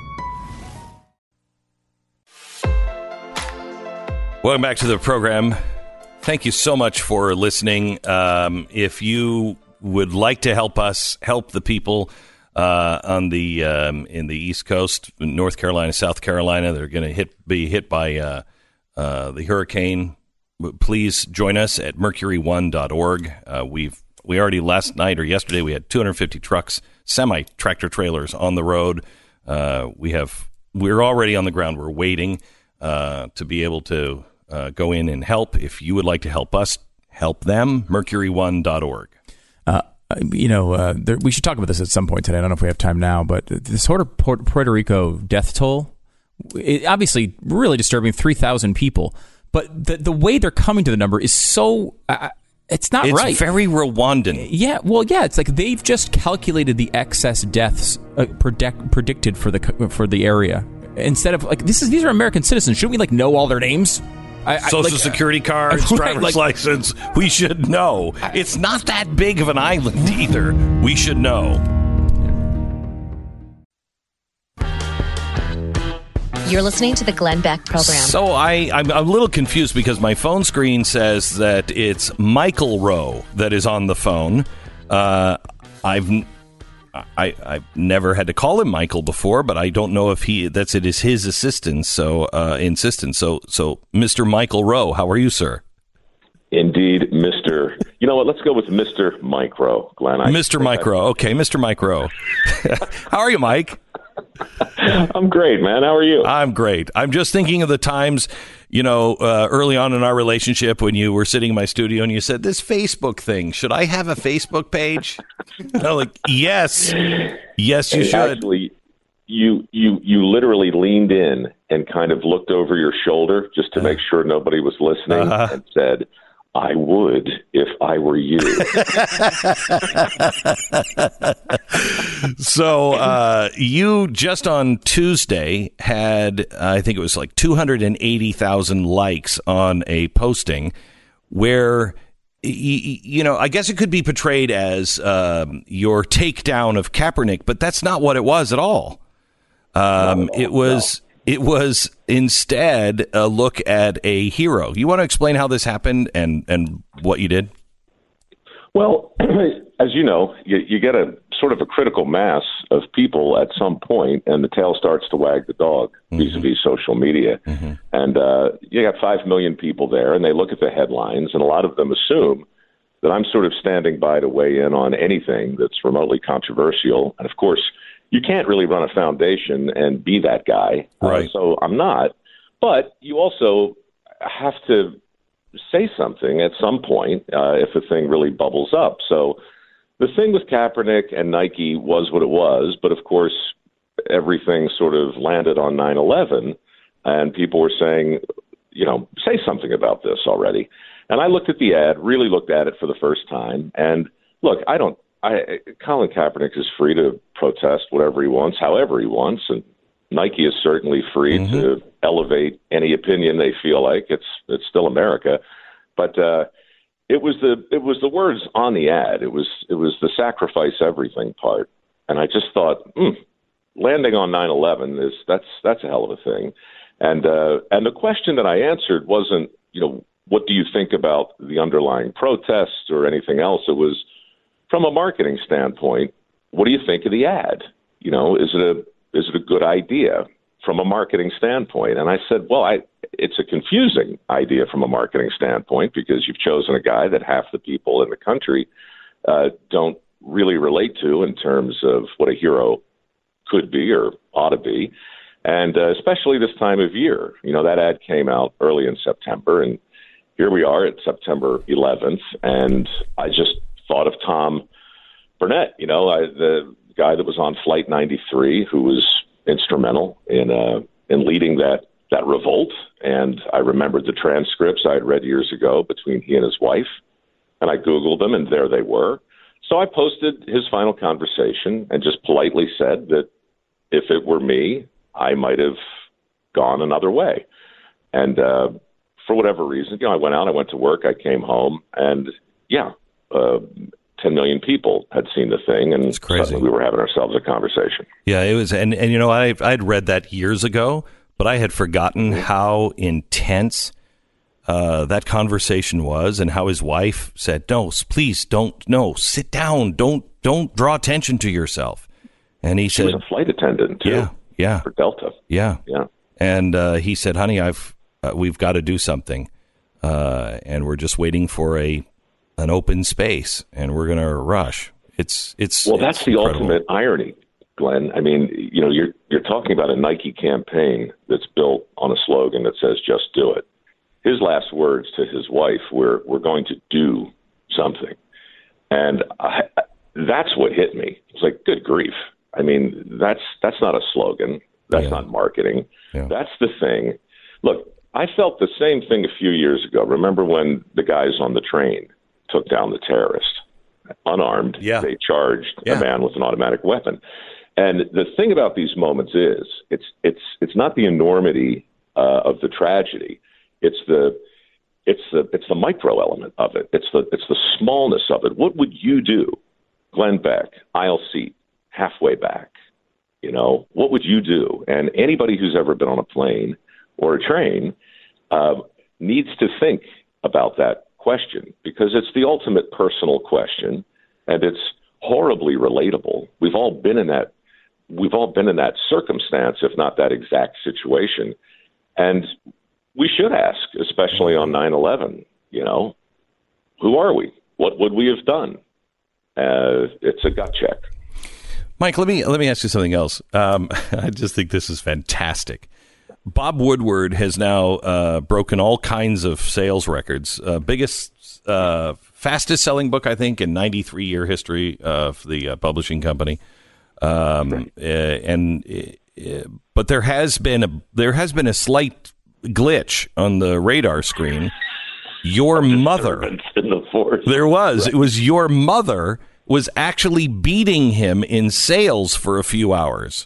Welcome back to the program. Thank you so much for listening. Um, if you would like to help us help the people uh, on the um, in the East Coast, North Carolina, South Carolina, that are going to hit be hit by uh, uh, the hurricane, please join us at mercury one dot org. Uh, we've we already last night or yesterday we had two hundred fifty trucks, semi tractor trailers on the road. Uh, we have we're already on the ground. We're waiting uh, to be able to uh, go in and help. If you would like to help us help them, mercury one dot org. Uh, you know, uh, there, we should talk about this at some point today. I don't know if we have time now, but this sort of Puerto Rico death toll, it, obviously really disturbing, three thousand people. But the the way they're coming to the number is so, uh, it's not it's right. It's very Rwandan. Yeah, well, yeah, it's like they've just calculated the excess deaths uh, predict, predicted for the for the area. Instead of, like, this is these are American citizens. Shouldn't we, like, know all their names? I, I, Social like, security cards, right, driver's like, license. We should know. It's not that big of an island either. We should know. You're listening to the Glenn Beck program. So I, I'm a little confused because my phone screen says that it's Michael Rowe that is on the phone. Uh, I've I, I've never had to call him Michael before, but I don't know if he that's it is his assistant. So uh, insistent. So so Mister Michael Rowe, how are you, sir? Indeed, Mister You know what? Let's go with Mister Mike Rowe, Glenn. I Mister Mike Rowe. Okay, Mister Mike Rowe. How are you, Mike? I'm great, man. How are you? I'm great. I'm just thinking of the times, you know, uh, early on in our relationship when you were sitting in my studio and you said, this Facebook thing, should I have a Facebook page? I'm like, yes. Yes, you and should. Actually, you, you, you literally leaned in and kind of looked over your shoulder just to make sure nobody was listening uh-huh. and said, I would if I were you. So uh, you just on Tuesday had, I think it was like two hundred eighty thousand likes on a posting where, you, you know, I guess it could be portrayed as um, your takedown of Kaepernick, but that's not what it was at all. Um, no, it was... No. It was instead a look at a hero. You want to explain how this happened and, and what you did? Well, as you know, you, you get a sort of a critical mass of people at some point, and the tail starts to wag the dog mm-hmm. vis-a-vis social media. Mm-hmm. And uh, you got five million people there, and they look at the headlines, and a lot of them assume that I'm sort of standing by to weigh in on anything that's remotely controversial. And, of course, you can't really run a foundation and be that guy. Right. Uh, so I'm not. But you also have to say something at some point uh, if the thing really bubbles up. So the thing with Kaepernick and Nike was what it was. But, of course, everything sort of landed on nine eleven. And people were saying, you know, say something about this already. And I looked at the ad, really looked at it for the first time. And, look, I don't. I, Colin Kaepernick is free to protest whatever he wants, however he wants, and Nike is certainly free mm-hmm. to elevate any opinion they feel like. It's it's still America, but uh, it was the it was the words on the ad. It was it was the sacrifice everything part, and I just thought, mm, landing on nine eleven is that's that's a hell of a thing, and uh, and the question that I answered wasn't, you know, what do you think about the underlying protests or anything else? It was, from a marketing standpoint, what do you think of the ad? You know, is it a is it a good idea from a marketing standpoint? And I said, well, I it's a confusing idea from a marketing standpoint because you've chosen a guy that half the people in the country uh, don't really relate to in terms of what a hero could be or ought to be. And uh, especially this time of year, you know, that ad came out early in September, and here we are at September eleventh, and I just thought of Tom Burnett, you know, I, the guy that was on Flight ninety-three, who was instrumental in uh, in leading that, that revolt. And I remembered the transcripts I had read years ago between he and his wife, and I Googled them, and there they were. So I posted his final conversation and just politely said that if it were me, I might have gone another way. And uh, for whatever reason, you know, I went out, I went to work, I came home, and yeah, uh, ten million people had seen the thing, and suddenly we were having ourselves a conversation. Yeah, it was, and, and you know, I I'd read that years ago, but I had forgotten mm-hmm. how intense uh, that conversation was, and how his wife said, "No, please don't, no, sit down, don't don't draw attention to yourself." And he she said, was a flight attendant too. Yeah, yeah, for Delta. Yeah, yeah. And uh, he said, "Honey, I've uh, we've got to do something, uh, and we're just waiting for a an open space, and we're going to rush." It's it's well, it's that's the incredible. ultimate irony, Glenn. I mean, you know, you're you're talking about a Nike campaign that's built on a slogan that says "Just do it." His last words to his wife were, "We're going to do something," and I, that's what hit me. It's like, good grief. I mean, that's that's not a slogan. That's yeah. not marketing. Yeah. That's the thing. Look, I felt the same thing a few years ago. Remember when the guys on the train took down the terrorist, unarmed? Yeah. They charged yeah. a man with an automatic weapon. And the thing about these moments is, it's it's it's not the enormity uh, of the tragedy. It's the it's the it's the micro element of it. It's the it's the smallness of it. What would you do, Glenn Beck, aisle seat, halfway back? You know, what would you do? And anybody who's ever been on a plane or a train uh, needs to think about that question, because it's the ultimate personal question, and it's horribly relatable. We've all been in that. We've all been in that circumstance, if not that exact situation, and we should ask, especially on nine eleven. You know, who are we? What would we have done? Uh, it's a gut check. Mike, let me let me ask you something else. Um, I just think this is fantastic. Bob Woodward has now uh, broken all kinds of sales records. Uh, biggest, uh, fastest selling book, I think, in ninety-three year history of the uh, publishing company. Um, right. uh, and uh, but there has been a there has been a slight glitch on the radar screen. Your mother, in the force. There was. Right. It was your mother was actually beating him in sales for a few hours.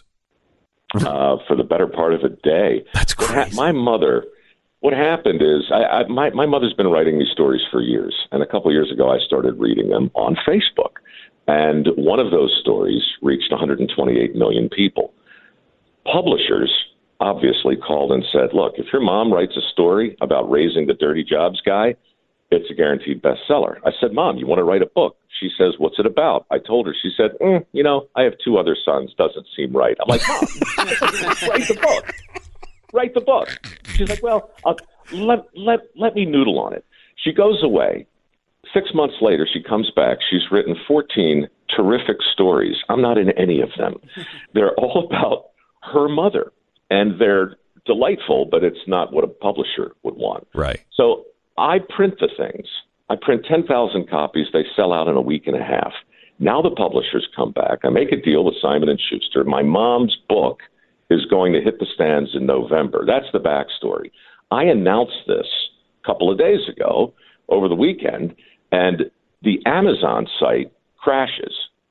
Uh, for the better part of a day. That's crazy. Ha- my mother, what happened is, I, I, my, my mother's been writing these stories for years, and a couple of years ago I started reading them on Facebook. And one of those stories reached one hundred twenty-eight million people. Publishers obviously called and said, look, if your mom writes a story about raising the dirty jobs guy, it's a guaranteed bestseller. I said, Mom, you want to write a book? She says, what's it about? I told her. She said, mm, you know, I have two other sons. Doesn't seem right. I'm like, Mom, write the book. Write the book. She's like, well, I'll, let, let, let me noodle on it. She goes away. Six months later, she comes back. She's written fourteen terrific stories. I'm not in any of them. They're all about her mother, and they're delightful, but it's not what a publisher would want. Right. So I print the things. I print ten thousand copies. They sell out in a week and a half. Now the publishers come back. I make a deal with Simon and Schuster. My mom's book is going to hit the stands in November. That's the backstory. I announced this a couple of days ago over the weekend, and the Amazon site crashes.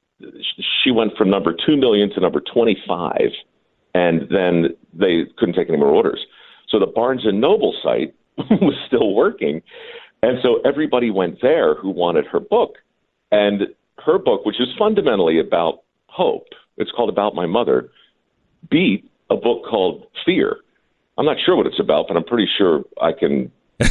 She went from number two million to number twenty-five, and then they couldn't take any more orders. So the Barnes and Noble site was still working. And so everybody went there who wanted her book. And her book, which is fundamentally about hope, it's called About My Mother, beat a book called Fear. I'm not sure what it's about, but I'm pretty sure I can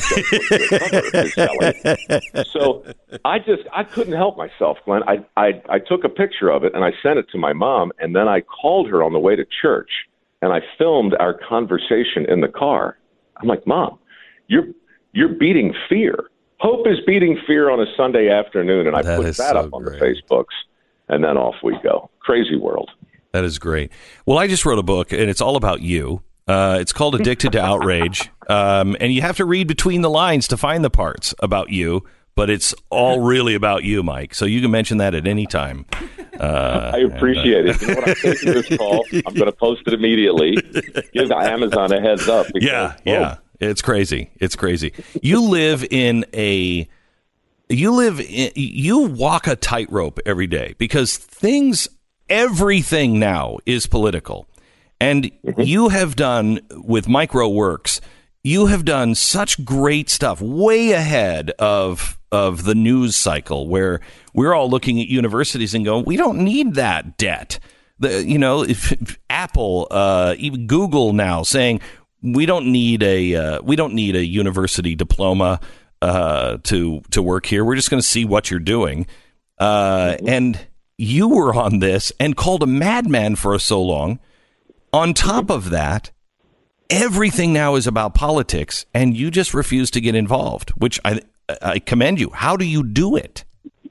So I just, I couldn't help myself, Glenn. I, I, I took a picture of it and I sent it to my mom, and then I called her on the way to church and I filmed our conversation in the car. I'm like, Mom, you're, you're beating fear. Hope is beating fear on a Sunday afternoon. And I That put is that so up on great. the Facebooks, and then off we go. Crazy world. That is great. Well, I just wrote a book, and it's all about you. Uh, it's called Addicted to Outrage, um, and you have to read between the lines to find the parts about you, but it's all really about you, Mike. So you can mention that at any time. Uh, I appreciate and, uh, it. You know what? I'm taking this call. I'm going to post it immediately. Give Amazon a heads up. Because, yeah, yeah. It's crazy. It's crazy. You live in a, you live in, you walk a tightrope every day because things, everything now is political. And mm-hmm. you have done with MicroWorks, you have done such great stuff way ahead of of the news cycle where we're all looking at universities and going, we don't need that debt. The, you know, if, if Apple, uh, even Google now saying we don't need a uh, we don't need a university diploma uh, to to work here. We're just going to see what you're doing. Uh, mm-hmm. And you were on this and called a madman for so long. On top of that, everything now is about politics, and you just refuse to get involved, which I I commend you. How do you do it?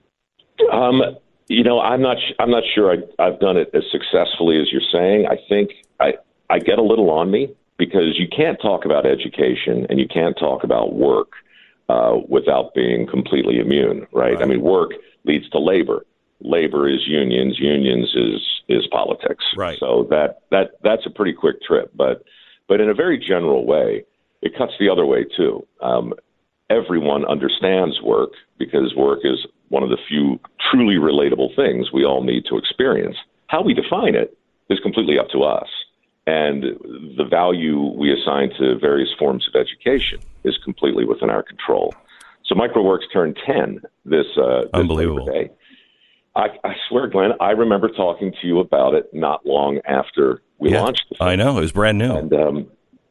Um, you know, I'm not. I'm not sure I, I've done it as successfully as you're saying. I think I I get a little on me because you can't talk about education and you can't talk about work uh, without being completely immune, right? right? I mean, work leads to labor. Labor is unions. Unions is is politics. Right. So that that that's a pretty quick trip, but but in a very general way, it cuts the other way too. Um, everyone understands work because work is one of the few truly relatable things we all need to experience. How we define it is completely up to us, and the value we assign to various forms of education is completely within our control. So MicroWorks turned ten this uh, this Unbelievable. Labor Day. I, I swear, Glenn, I remember talking to you about it not long after we yeah, launched the thing. I know. It was brand new. And, um,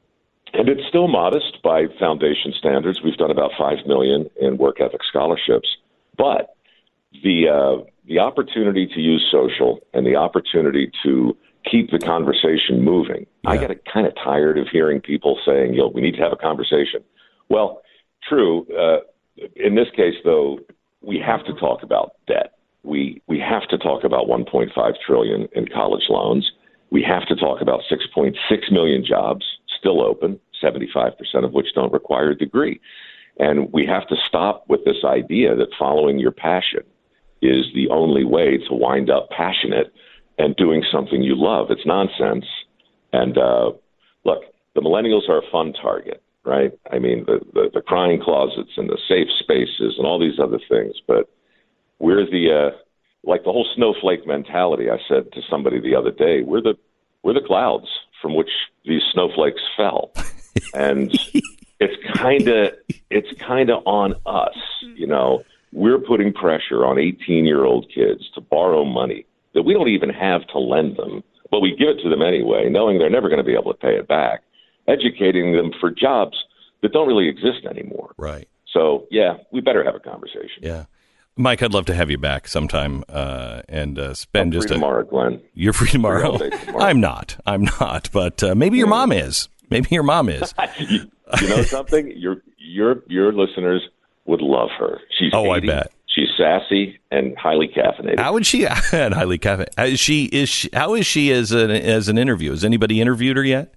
and it's still modest by foundation standards. We've done about five million dollars in work ethic scholarships. But the uh, the opportunity to use social and the opportunity to keep the conversation moving, yeah. I get kind of tired of hearing people saying, yo, we need to have a conversation. Well, true. Uh, in this case, though, we have to talk about debt. We we have to talk about one point five trillion dollars in college loans. We have to talk about six point six million jobs still open, seventy-five percent of which don't require a degree. And we have to stop with this idea that following your passion is the only way to wind up passionate and doing something you love. It's nonsense. And uh, look, the millennials are a fun target, right? I mean, the, the, the crying closets and the safe spaces and all these other things, but we're the uh, like the whole snowflake mentality. I said to somebody the other day, we're the we're the clouds from which these snowflakes fell, and it's kind of it's kind of on us. You know, we're putting pressure on eighteen-year-old kids to borrow money that we don't even have to lend them, but we give it to them anyway, knowing they're never going to be able to pay it back. Educating them for jobs that don't really exist anymore. Right. So yeah, we better have a conversation. Yeah. Mike, I'd love to have you back sometime uh, and uh, spend I'm just free a tomorrow, Glenn. You're free tomorrow. Free tomorrow. I'm not. I'm not. But uh, maybe your mom is. Maybe your mom is. you, you know something? Your your your listeners would love her. She's oh, eighty. I bet. She's sassy and highly caffeinated. How is she? And highly caffeinated. Is she? Is she? How is she as an as an interview? Has anybody interviewed her yet?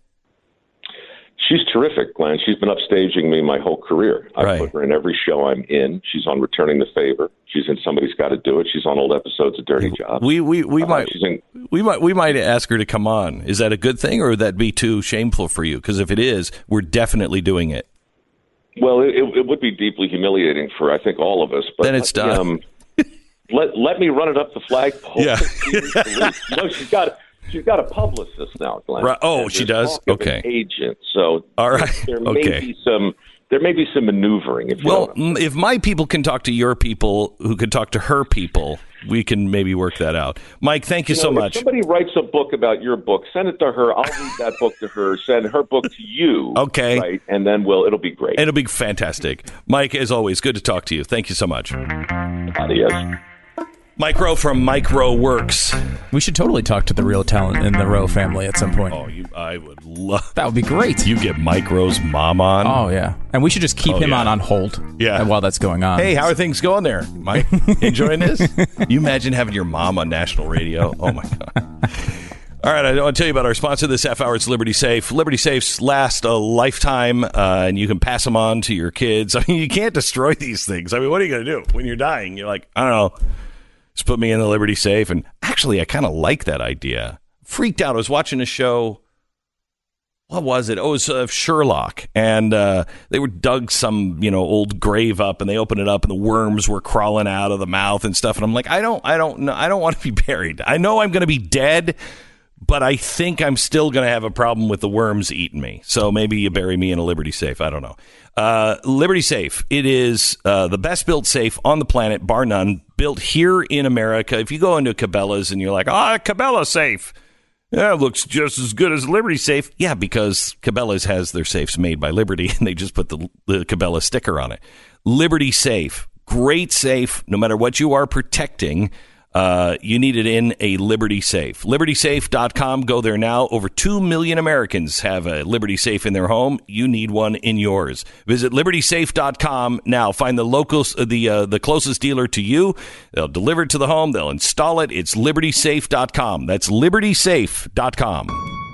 She's terrific, Glenn. She's been upstaging me my whole career. I right. put her in every show I'm in. She's on Returning the Favor. She's in Somebody's Got to Do It. She's on old episodes of Dirty Jobs. We we we uh, might in, we might we might ask her to come on. Is that a good thing, or would that be too shameful for you? Because if it is, we're definitely doing it. Well, it, it would be deeply humiliating for I think all of us. But then it's done. Um, let let me run it up the flagpole. Yeah. No, she's got. She's got a publicist now, Glenn. Right. Oh, she does? Okay. Agent. So all right. there may okay. be some there may be some maneuvering. If you well, don't know. if my people can talk to your people who can talk to her people, we can maybe work that out. Mike, thank you, you so know, much. If somebody writes a book about your book, send it to her. I'll read that book to her. Send her book to you. Okay. Right, and then we'll it'll be great. It'll be fantastic. Mike, as always, good to talk to you. Thank you so much. Adios. Mike Rowe from Mike Rowe Works. We should totally talk to the real talent in the Rowe family at some point. Oh, you, I would love that. Would be great. You get Mike Rowe's mom on. Oh yeah, and we should just keep oh, him yeah. on on hold. Yeah, while that's going on. Hey, how are things going there, Mike? Enjoying this? You imagine having your mom on national radio? Oh my god. All right, I want to tell you about our sponsor this half hour. It's Liberty Safe. Liberty Safes last a lifetime, uh, and you can pass them on to your kids. I mean, you can't destroy these things. I mean, what are you going to do when you're dying? You're like, I don't know. Just put me in the Liberty Safe. And actually, I kind of like that idea. Freaked out. I was watching a show. What was it? Oh, it was uh, Sherlock. And uh, they were dug some, you know, old grave up, and they opened it up, and the worms were crawling out of the mouth and stuff. And I'm like, I don't, I don't know. I don't want to be buried. I know I'm going to be dead, but I think I'm still going to have a problem with the worms eating me. So maybe you bury me in a Liberty Safe. I don't know. Uh, Liberty Safe. It is uh, the best built safe on the planet, bar none. Built here in America. If you go into Cabela's and you're like, ah, oh, Cabela safe. Yeah, it looks just as good as Liberty Safe. Yeah, because Cabela's has their safes made by Liberty, and they just put the, the Cabela sticker on it. Liberty Safe. Great safe, no matter what you are protecting. Uh, you need it in a Liberty Safe. Liberty Safe dot com. Go there now. Over two million Americans have a Liberty Safe in their home. You need one in yours. Visit Liberty Safe dot com now. Find the local, the uh, the closest dealer to you. They'll deliver it to the home. They'll install it. It's Liberty Safe dot com. That's Liberty Safe dot com.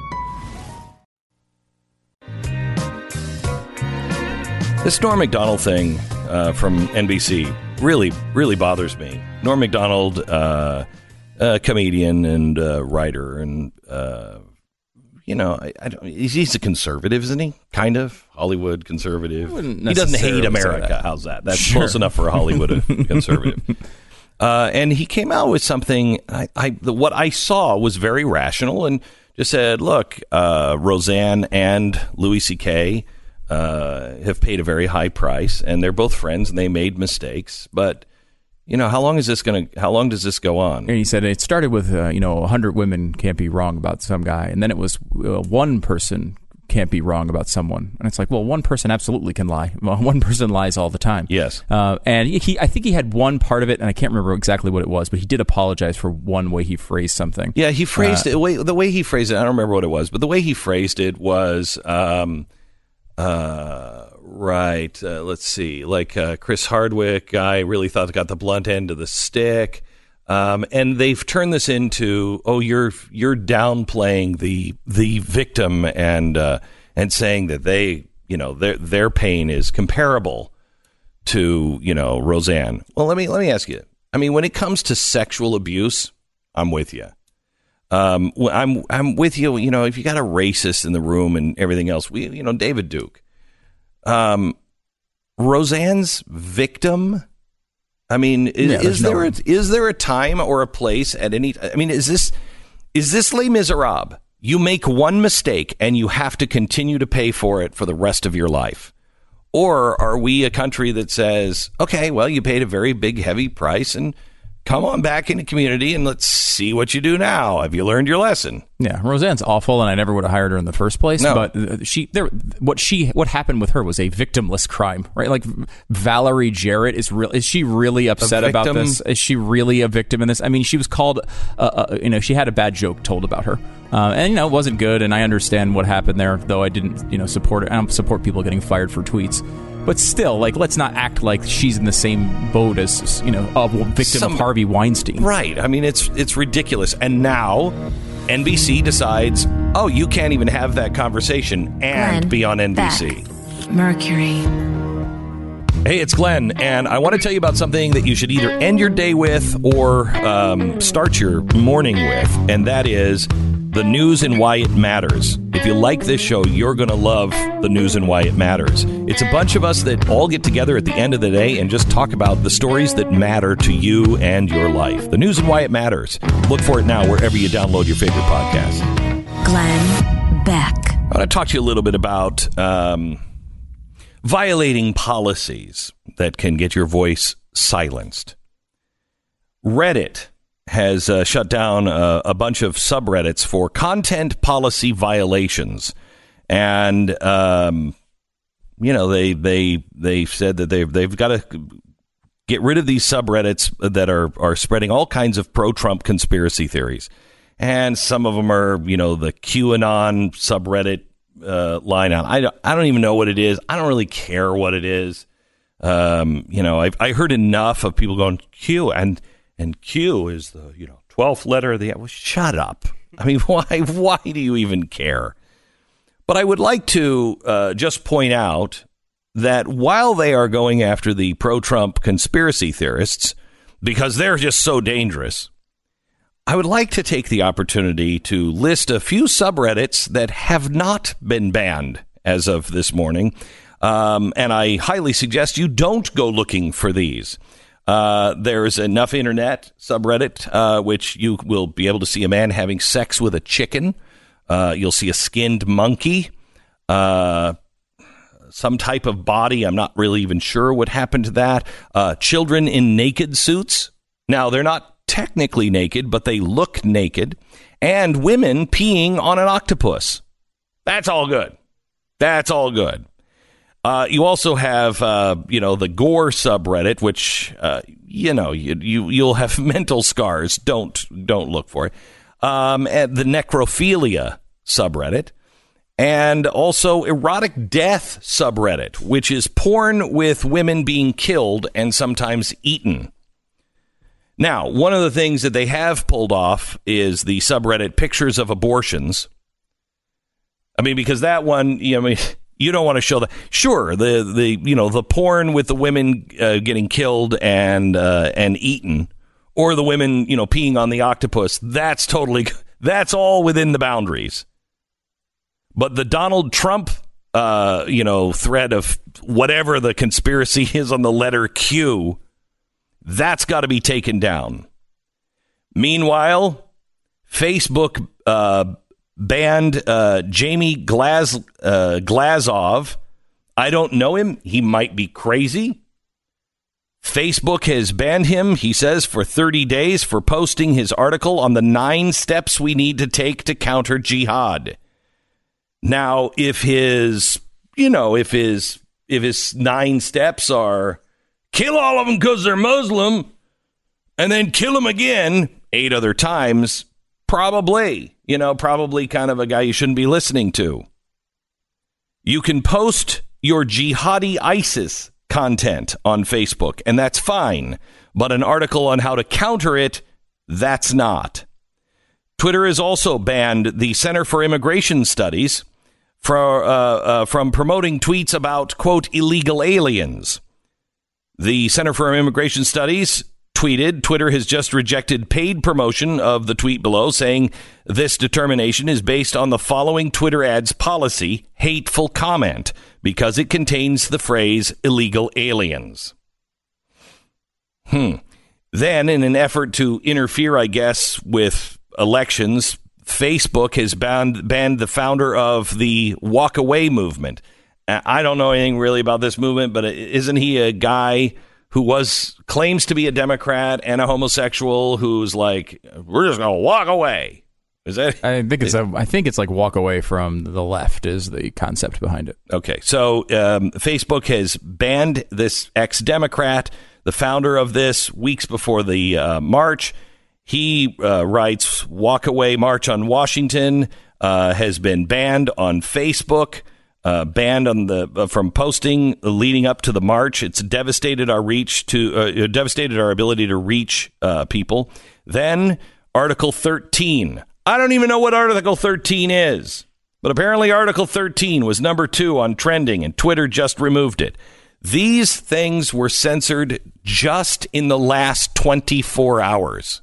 This Norm Macdonald thing uh, from N B C really, really bothers me. Norm Macdonald, uh, a comedian and uh, writer, and uh, you know, I, I don't, he's a conservative, isn't he? Kind of Hollywood conservative. He doesn't hate America. That. How's that? That's sure. Close enough for a Hollywood conservative. Uh, and he came out with something. I, I the, what I saw was very rational, and just said, "Look, uh, Roseanne and Louis C K Uh, have paid a very high price, and they're both friends, and they made mistakes. But you know, how long is this going to? How long does this go on?" And he said it started with uh, you know, a hundred women can't be wrong about some guy, and then it was uh, one person can't be wrong about someone, and it's like, well, one person absolutely can lie. Well, one person lies all the time. Yes, uh, and he, I think he had one part of it, and I can't remember exactly what it was, but he did apologize for one way he phrased something. Yeah, he phrased uh, it. The way, the way he phrased it, I don't remember what it was, but the way he phrased it was. Um, Uh, right. Uh, let's see. Like uh, Chris Hardwick, guy really thought got the blunt end of the stick, um, and they've turned this into, oh, you're you're downplaying the the victim and uh, and saying that they, you know, their their pain is comparable to, you know, Roseanne. Well, let me let me ask you. I mean, when it comes to sexual abuse, I'm with you. Um, I'm I'm with you. You know, if you got a racist in the room and everything else, we, you know, David Duke, um, Roseanne's victim. I mean, is, yeah, is no there a, is there a time or a place at any? I mean, is this is this Les Miserables? You make one mistake and you have to continue to pay for it for the rest of your life, or are we a country that says, okay, well, you paid a very big, heavy price and come on back in the community and let's see what you do now. Have you learned your lesson? Yeah, Roseanne's awful, and I never would have hired her in the first place. No. But she, there, what she, what happened with her was a victimless crime, right? Like Valerie Jarrett is real. Is she really upset about this? Is she really a victim in this? I mean, she was called, uh, uh, you know, she had a bad joke told about her, uh, and you know, it wasn't good. And I understand what happened there, though I didn't, you know, support it. I don't support people getting fired for tweets. But still, like, let's not act like she's in the same boat as, you know, a victim Some, of Harvey Weinstein. Right. I mean, it's it's ridiculous. And now N B C decides, oh, you can't even have that conversation and Glenn, be on N B C. Beck, Mercury. Hey, it's Glenn, and I want to tell you about something that you should either end your day with or um, start your morning with, and that is the news and why it matters. If you like this show, you're going to love the news and why it matters. It's a bunch of us that all get together at the end of the day and just talk about the stories that matter to you and your life. The news and why it matters. Look for it now wherever you download your favorite podcast. Glenn Beck. I want to talk to you a little bit about um, violating policies that can get your voice silenced. Reddit has uh, shut down uh, a bunch of subreddits for content policy violations. And, um, you know, they they they said that they've, they've got to get rid of these subreddits that are, are spreading all kinds of pro-Trump conspiracy theories. And some of them are, you know, the QAnon subreddit uh, line out. I don't, I don't even know what it is. I don't really care what it is. Um, you know, I I heard enough of people going Q and and Q is the, you know, twelfth letter of the. Well, shut up. I mean, why why do you even care? But I would like to uh, just point out that while they are going after the pro-Trump conspiracy theorists, because they're just so dangerous, I would like to take the opportunity to list a few subreddits that have not been banned as of this morning. Um, and I highly suggest you don't go looking for these. Uh, there's Enough Internet subreddit, uh, which you will be able to see a man having sex with a chicken. Uh, you'll see a skinned monkey, uh, some type of body. I'm not really even sure what happened to that. Uh, children in naked suits. Now, they're not technically naked, but they look naked. And women peeing on an octopus. That's all good. That's all good. Uh, you also have, uh, you know, the gore subreddit, which, uh, you know, you, you, you'll have mental scars. Don't don't look for it. Um, and the necrophilia subreddit, and also erotic death subreddit, which is porn with women being killed and sometimes eaten. Now, one of the things that they have pulled off is the subreddit pictures of abortions. I mean, because that one, you know, I mean, you don't want to show that. Sure, the the you know the porn with the women uh, getting killed and uh, and eaten. Or the women, you know, peeing on the octopus. That's totally, that's all within the boundaries. But the Donald Trump, uh, you know, thread of whatever the conspiracy is on the letter Q, that's got to be taken down. Meanwhile, Facebook uh, banned uh, Jamie Glaz, uh, Glazov. I don't know him. He might be crazy. Facebook has banned him, he says, for thirty days for posting his article on the nine steps we need to take to counter jihad. Now, if his, you know, if his, if his nine steps are kill all of them because they're Muslim and then kill them again eight other times, probably, you know, probably kind of a guy you shouldn't be listening to. You can post your jihadi ISIS content on Facebook, and that's fine. But an article on how to counter it, that's not. Twitter has also banned the Center for Immigration Studies for, uh, uh, from promoting tweets about, quote, illegal aliens. The Center for Immigration Studies tweeted, Twitter has just rejected paid promotion of the tweet below, saying this determination is based on the following Twitter ads policy, hateful comment, because it contains the phrase illegal aliens. Hmm. Then, in an effort to interfere, I guess, with elections, Facebook has banned, banned the founder of the Walk Away movement. I don't know anything really about this movement, but isn't he a guy who was claims to be a Democrat and a homosexual who's like, we're just going to walk away? Is that? I think it's a, I think it's like walk away from the left is the concept behind it. Okay, so um, Facebook has banned this ex-Democrat, the founder of this, weeks before the uh, march. He uh, writes, "Walk Away March on Washington uh, has been banned on Facebook." Uh, banned on the uh, from posting leading up to the march. It's devastated our reach to uh, devastated our ability to reach uh, people. Then Article thirteen. I don't even know what Article thirteen is, but apparently Article thirteen was number two on trending, and Twitter just removed it. These things were censored just in the last twenty-four hours.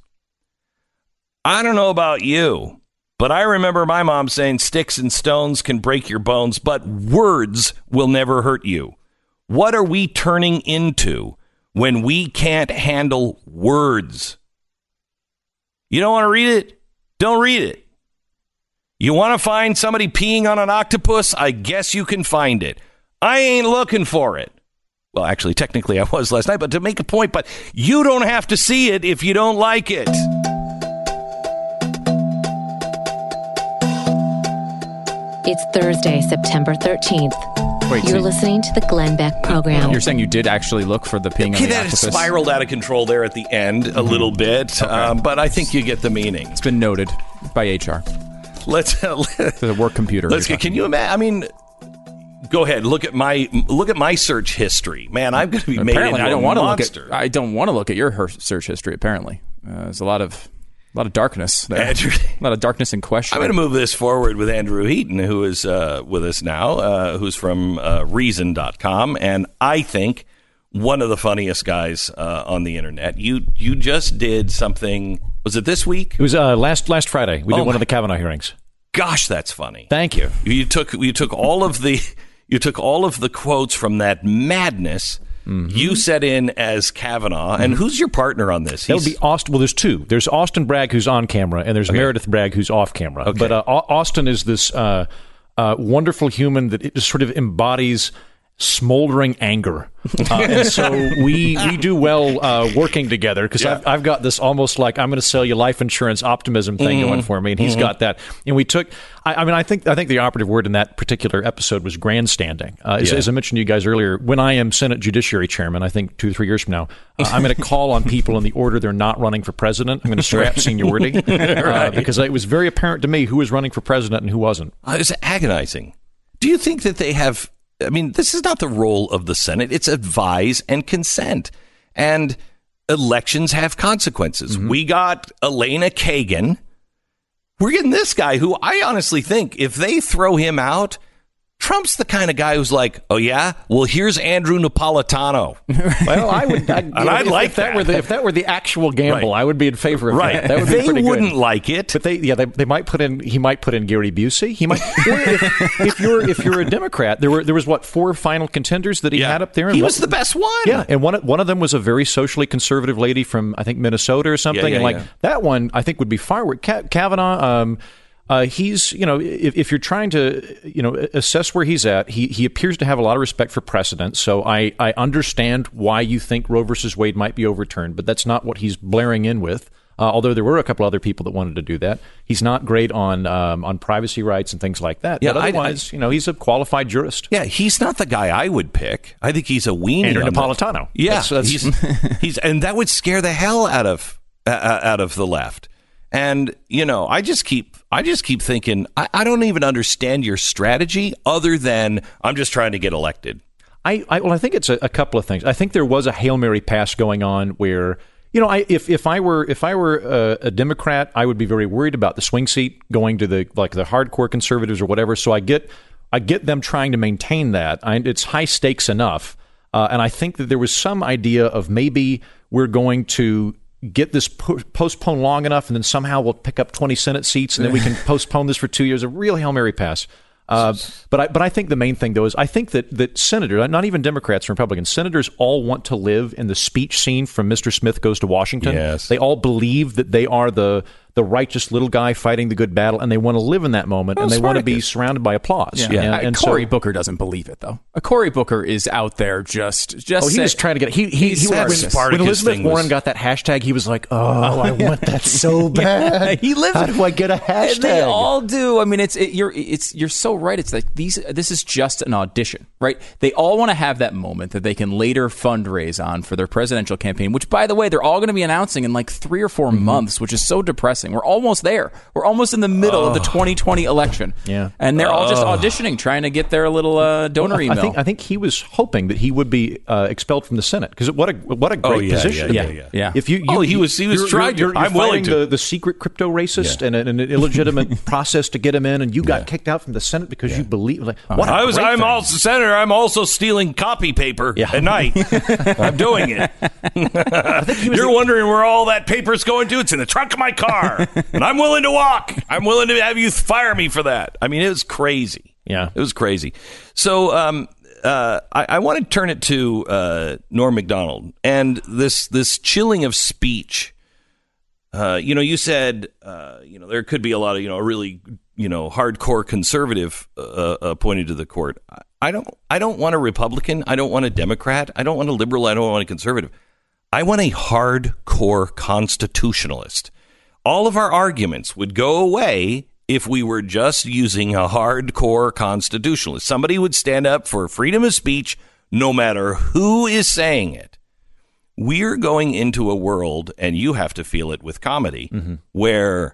I don't know about you, but I remember my mom saying sticks and stones can break your bones, but words will never hurt you. What are we turning into when we can't handle words? You don't want to read it? Don't read it. You want to find somebody peeing on an octopus? I guess you can find it. I ain't looking for it. Well, actually, technically I was last night, but to make a point, but you don't have to see it if you don't like it. It's Thursday, September thirteenth. Wait, You're so- listening to the Glenn Beck program. You're saying you did actually look for the peeing Okay, on the that octopus? spiraled out of control there at the end a little bit, um, but I think you get the meaning. It's been noted by H R. Let's uh, The work computer. let's get. Can you imagine? I mean, go ahead. Look at my look at my search history, man. I'm going to be made Apparently, into I don't a want to look monster. at. I don't want to look at your her- search history. Apparently, uh, there's a lot of a lot of darkness there. Andrew- A lot of darkness in question. I'm going to move this forward with Andrew Heaton, who is uh, with us now, uh, who's from uh, Reason dot com, and I think one of the funniest guys uh, on the internet. You you just did something. Was it this week? It was uh, last last Friday. We Oh did one my- of the Kavanaugh hearings. Gosh, that's funny. Thank you. You took you took all of the you took all of the quotes from that madness. Mm-hmm. You set in as Kavanaugh, and who's your partner on this? That would He's- be Austin. Well, there's two. There's Austin Bragg, who's on camera, and there's Meredith Bragg, who's off camera. Okay. But uh, Au- Austin is this uh, uh, wonderful human that it just sort of embodies smoldering anger. Uh, and so we we do well uh, working together because Yeah. I've, I've got this almost like I'm going to sell you life insurance optimism thing Mm-hmm. going for me, and he's got that. And we took. I, I mean, I think I think the operative word in that particular episode was grandstanding. Uh, as, Yeah. as I mentioned to you guys earlier, when I am Senate Judiciary Chairman, I think two or three years from now, uh, I'm going to call on people in the order they're not running for president. I'm going to strap seniority uh, because it was very apparent to me who was running for president and who wasn't. Uh, it's agonizing. Do you think that they have? I mean, this is not the role of the Senate. It's advise and consent. And elections have consequences. Mm-hmm. We got Elena Kagan. We're getting this guy who I honestly think if they throw him out, Trump's the kind of guy who's like, oh, yeah? Well, here's Andrew Napolitano. Well, I would, I'd, And I'd if, like if that, that. were the, if that were the actual gamble, Right. I would be in favor of Right. that. That would be They pretty good. wouldn't like it. But they, yeah, they, they might put in. He might put in Gary Busey. He might. Or if, if you're if you're a Democrat, there were there was what four final contenders that he Yeah. had up there. And He one- was the best one. Yeah, and one one of them was a very socially conservative lady from I think Minnesota or something. Yeah, yeah, and like yeah. that one, I think would be firework. Ka- Kavanaugh. Um, Uh, he's, you know, if, if you're trying to, you know, assess where he's at, he, he appears to have a lot of respect for precedent. So I, I understand why you think Roe versus Wade might be overturned, but that's not what he's blaring in with. Uh, although there were a couple other people that wanted to do that. He's not great on um, on privacy rights and things like that. Yeah, but I- otherwise, you know, he's a qualified jurist. Yeah, he's not the guy I would pick. I think he's a weenie. Andrew on the- Napolitano. Yeah, That's- that's- he's, he's and that would scare the hell out of uh, out of the left. And you know, I just keep I just keep thinking I, I don't even understand your strategy other than I'm just trying to get elected. I, I well, I think it's a, a couple of things. I think there was a Hail Mary pass going on where, you know, I if, if I were if I were a, a Democrat, I would be very worried about the swing seat going to the like the hardcore conservatives or whatever. So I get I get them trying to maintain that. I, it's high stakes enough, uh, and I think that there was some idea of maybe we're going to get this po- postponed long enough, and then somehow we'll pick up twenty Senate seats, and then we can postpone this for two years. A real Hail Mary pass. Uh, but I but I think the main thing though is I think that that senators, not even Democrats and Republicans, senators all want to live in the speech scene from Mister Smith Goes to Washington. Yes. They all believe that they are the the righteous little guy fighting the good battle, and they want to live in that moment, Well, and they want to be Spartacus. surrounded by applause. Yeah, And, Uh, and Cory so, Booker doesn't believe it though. Uh, Cory Booker is out there just just. Oh, he say- was trying to get. He he, he said when, Spartacus when Elizabeth thing Warren was- got that hashtag, he was like, "Oh, I want that so bad. he lives. How do I get a hashtag?" And they all do. I mean, it's it, you're it's you're so right. It's like these. This is just an audition, right? They all want to have that moment that they can later fundraise on for their presidential campaign. Which, by the way, they're all going to be announcing in like three or four Mm-hmm. months, which is so depressing. We're almost there. We're almost in the middle of the twenty twenty election. Yeah. and they're all just auditioning, trying to get their little uh, donor I email. think I think he was hoping that he would be uh, expelled from the Senate because what a what a great Oh, yeah, position. yeah, yeah, yeah. yeah. If you, you Oh, he you- was- he was you're- trying to. You're, you're I'm willing fighting to. The, the secret crypto racist and, an, and an illegitimate process to get him in, and you got kicked out from the Senate because you believe. Like, what a I was. great I'm thing. also senator. I'm also stealing copy paper Yeah. at night. I'm doing it. You're wondering where all that paper's going to? It's in the trunk of my car, and I'm willing to walk. I'm willing to have you fire me for that. I mean, it was crazy. Yeah. it was crazy. So, um, uh, I, I want to turn it to uh, Norm Macdonald and this this chilling of speech. Uh, you know, you said, uh, you know, there could be a lot of, you know, really, you know, hardcore conservative uh, uh, pointed to the court. I don't I don't want a Republican. I don't want a Democrat. I don't want a liberal. I don't want a conservative. I want a hardcore constitutionalist. All of our arguments would go away if we were just using a hardcore constitutionalist. Somebody would stand up for freedom of speech no matter who is saying it. We're going into a world, and you have to feel it with comedy, mm-hmm. where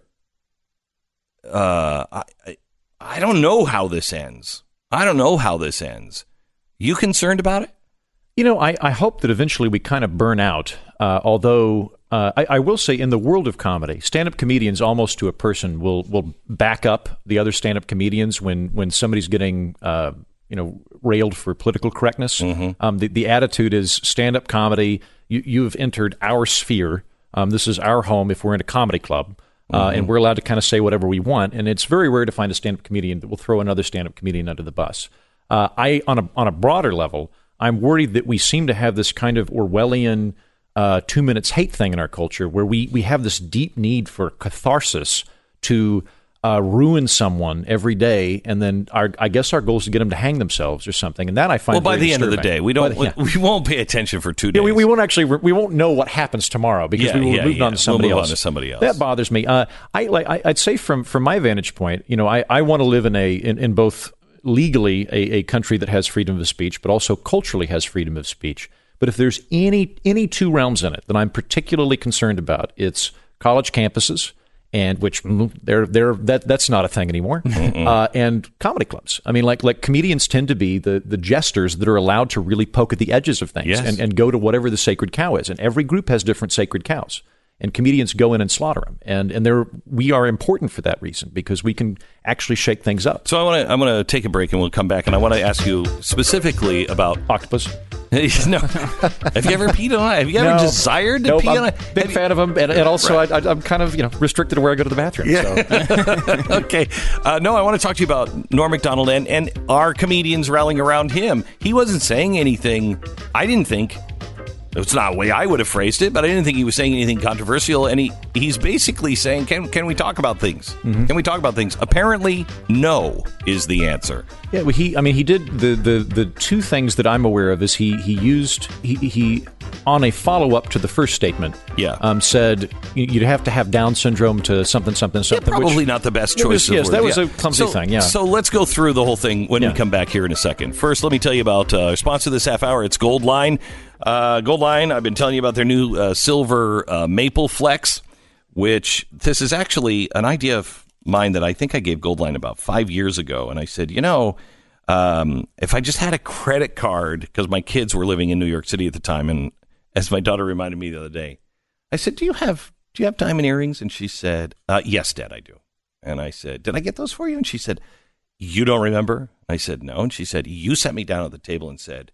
uh, I, I don't know how this ends. I don't know how this ends. You concerned about it? You know, I, I hope that eventually we kind of burn out, uh, although uh, I, I will say in the world of comedy, stand-up comedians almost to a person will will back up the other stand-up comedians when, when somebody's getting, uh, you know, railed for political correctness. Mm-hmm. Um, the, the attitude is stand-up comedy, you, you've entered our sphere. Um, this is our home if we're in a comedy club, uh, mm-hmm. and we're allowed to kind of say whatever we want. And it's very rare to find a stand-up comedian that will throw another stand-up comedian under the bus. Uh, I on a on a broader level, I'm worried that we seem to have this kind of Orwellian uh, two minutes hate thing in our culture where we, we have this deep need for catharsis to uh, ruin someone every day. And then our, I guess our goal is to get them to hang themselves or something. And that I find well, by the disturbing. end of the day, we don't, but, yeah. we won't pay attention for two days. Yeah, we, we won't actually, we won't know what happens tomorrow because yeah, we will yeah, move yeah. on to somebody we'll move else. On to somebody else. That bothers me. Uh, I like, I, I'd say from, from my vantage point, you know, I, I want to live in a, in, in both legally a, a country that has freedom of speech, but also culturally has freedom of speech. But if there's any any two realms in it that I'm particularly concerned about, it's college campuses, and which they're they're that that's not a thing anymore, uh, and comedy clubs. I mean, like like comedians tend to be the the jesters that are allowed to really poke at the edges of things yes. and, and go to whatever the sacred cow is. And every group has different sacred cows. And comedians go in and slaughter them, and and they're we are important for that reason because we can actually shake things up. So I want to I'm going to take a break and we'll come back, and I want to ask you specifically about octopus. No, have you ever peed on it? Have you ever no, desired to nope, pee I'm on it? Big have fan you? of them, and, and also right. I, I'm kind of you know restricted to where I go to the bathroom. Yeah. So. Okay. Uh, no, I want to talk to you about Norm Macdonald and and our comedians rallying around him. He wasn't saying anything. I didn't think. It's not the way I would have phrased it, but I didn't think he was saying anything controversial. And he, he's basically saying, can can we talk about things? Mm-hmm. Can we talk about things? Apparently, no is the answer. Yeah, well, he. I mean, he did the, the, the two things that I'm aware of is he he used he he on a follow up to the first statement. Yeah, um, said you'd have to have Down syndrome to something something something. Yeah, probably which, not the best choice. Was, yes, of that words. was yeah. a clumsy so, thing. Yeah. So let's go through the whole thing when yeah. we come back here in a second. First, let me tell you about uh, our sponsor this half hour. It's Goldline. Uh, Goldline, I've been telling you about their new uh, silver uh, Maple Flex, which this is actually an idea of mine that I think I gave Goldline about five years ago. And I said, you know, um, if I just had a credit card, because my kids were living in New York City at the time, and as my daughter reminded me the other day, I said, do you have do you have diamond earrings? And she said, uh, yes, Dad, I do. And I said, did I get those for you? And she said, you don't remember? I said, no. And she said, you sat me down at the table and said,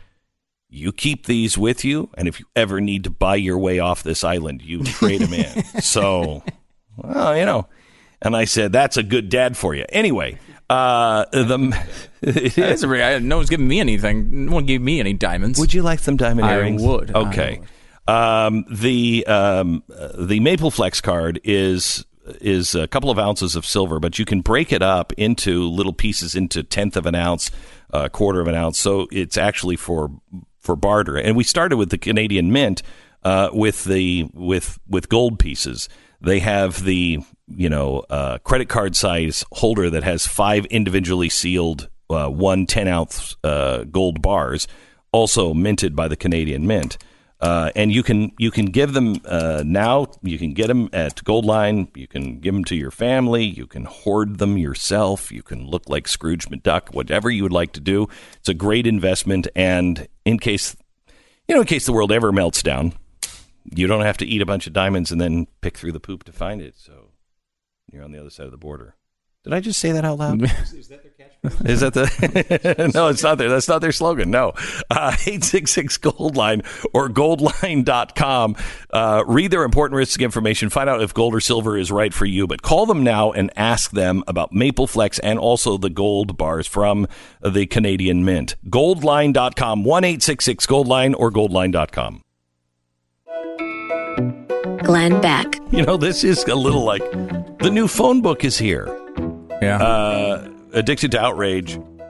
you keep these with you, and if you ever need to buy your way off this island, you trade them in. So, well, you know. And I said, that's a good dad for you. Anyway, uh, the it is a re- no one's giving me anything. No one gave me any diamonds. Would you like some diamond earrings? I would. Okay. I would. Um, the um, the Maple Flex card is is a couple of ounces of silver, but you can break it up into little pieces, into tenth of an ounce, a uh, quarter of an ounce. So it's actually for for barter. And we started with the Canadian Mint uh, with the with with gold pieces. They have the you know uh, credit card size holder that has five individually sealed uh, one ten ounce uh, gold bars, also minted by the Canadian Mint. Uh, and you can you can give them uh, now. You can get them at Goldline. You can give them to your family. You can hoard them yourself. You can look like Scrooge McDuck. Whatever you would like to do, it's a great investment. And in case you know, in case the world ever melts down, you don't have to eat a bunch of diamonds and then pick through the poop to find it. So you're on the other side of the border. Did I just say that out loud? Is that their catchphrase? Is that the? No, it's not there. That's not their slogan. No. Uh, eight six six Goldline or goldline dot com. Uh, read their important risk information. Find out if gold or silver is right for you. But call them now and ask them about Maple Flex and also the gold bars from the Canadian Mint. goldline dot com. one eight six six Goldline or goldline dot com. Glenn Beck. You know, this is a little like the new phone book is here. Yeah. Uh, Addicted to Outrage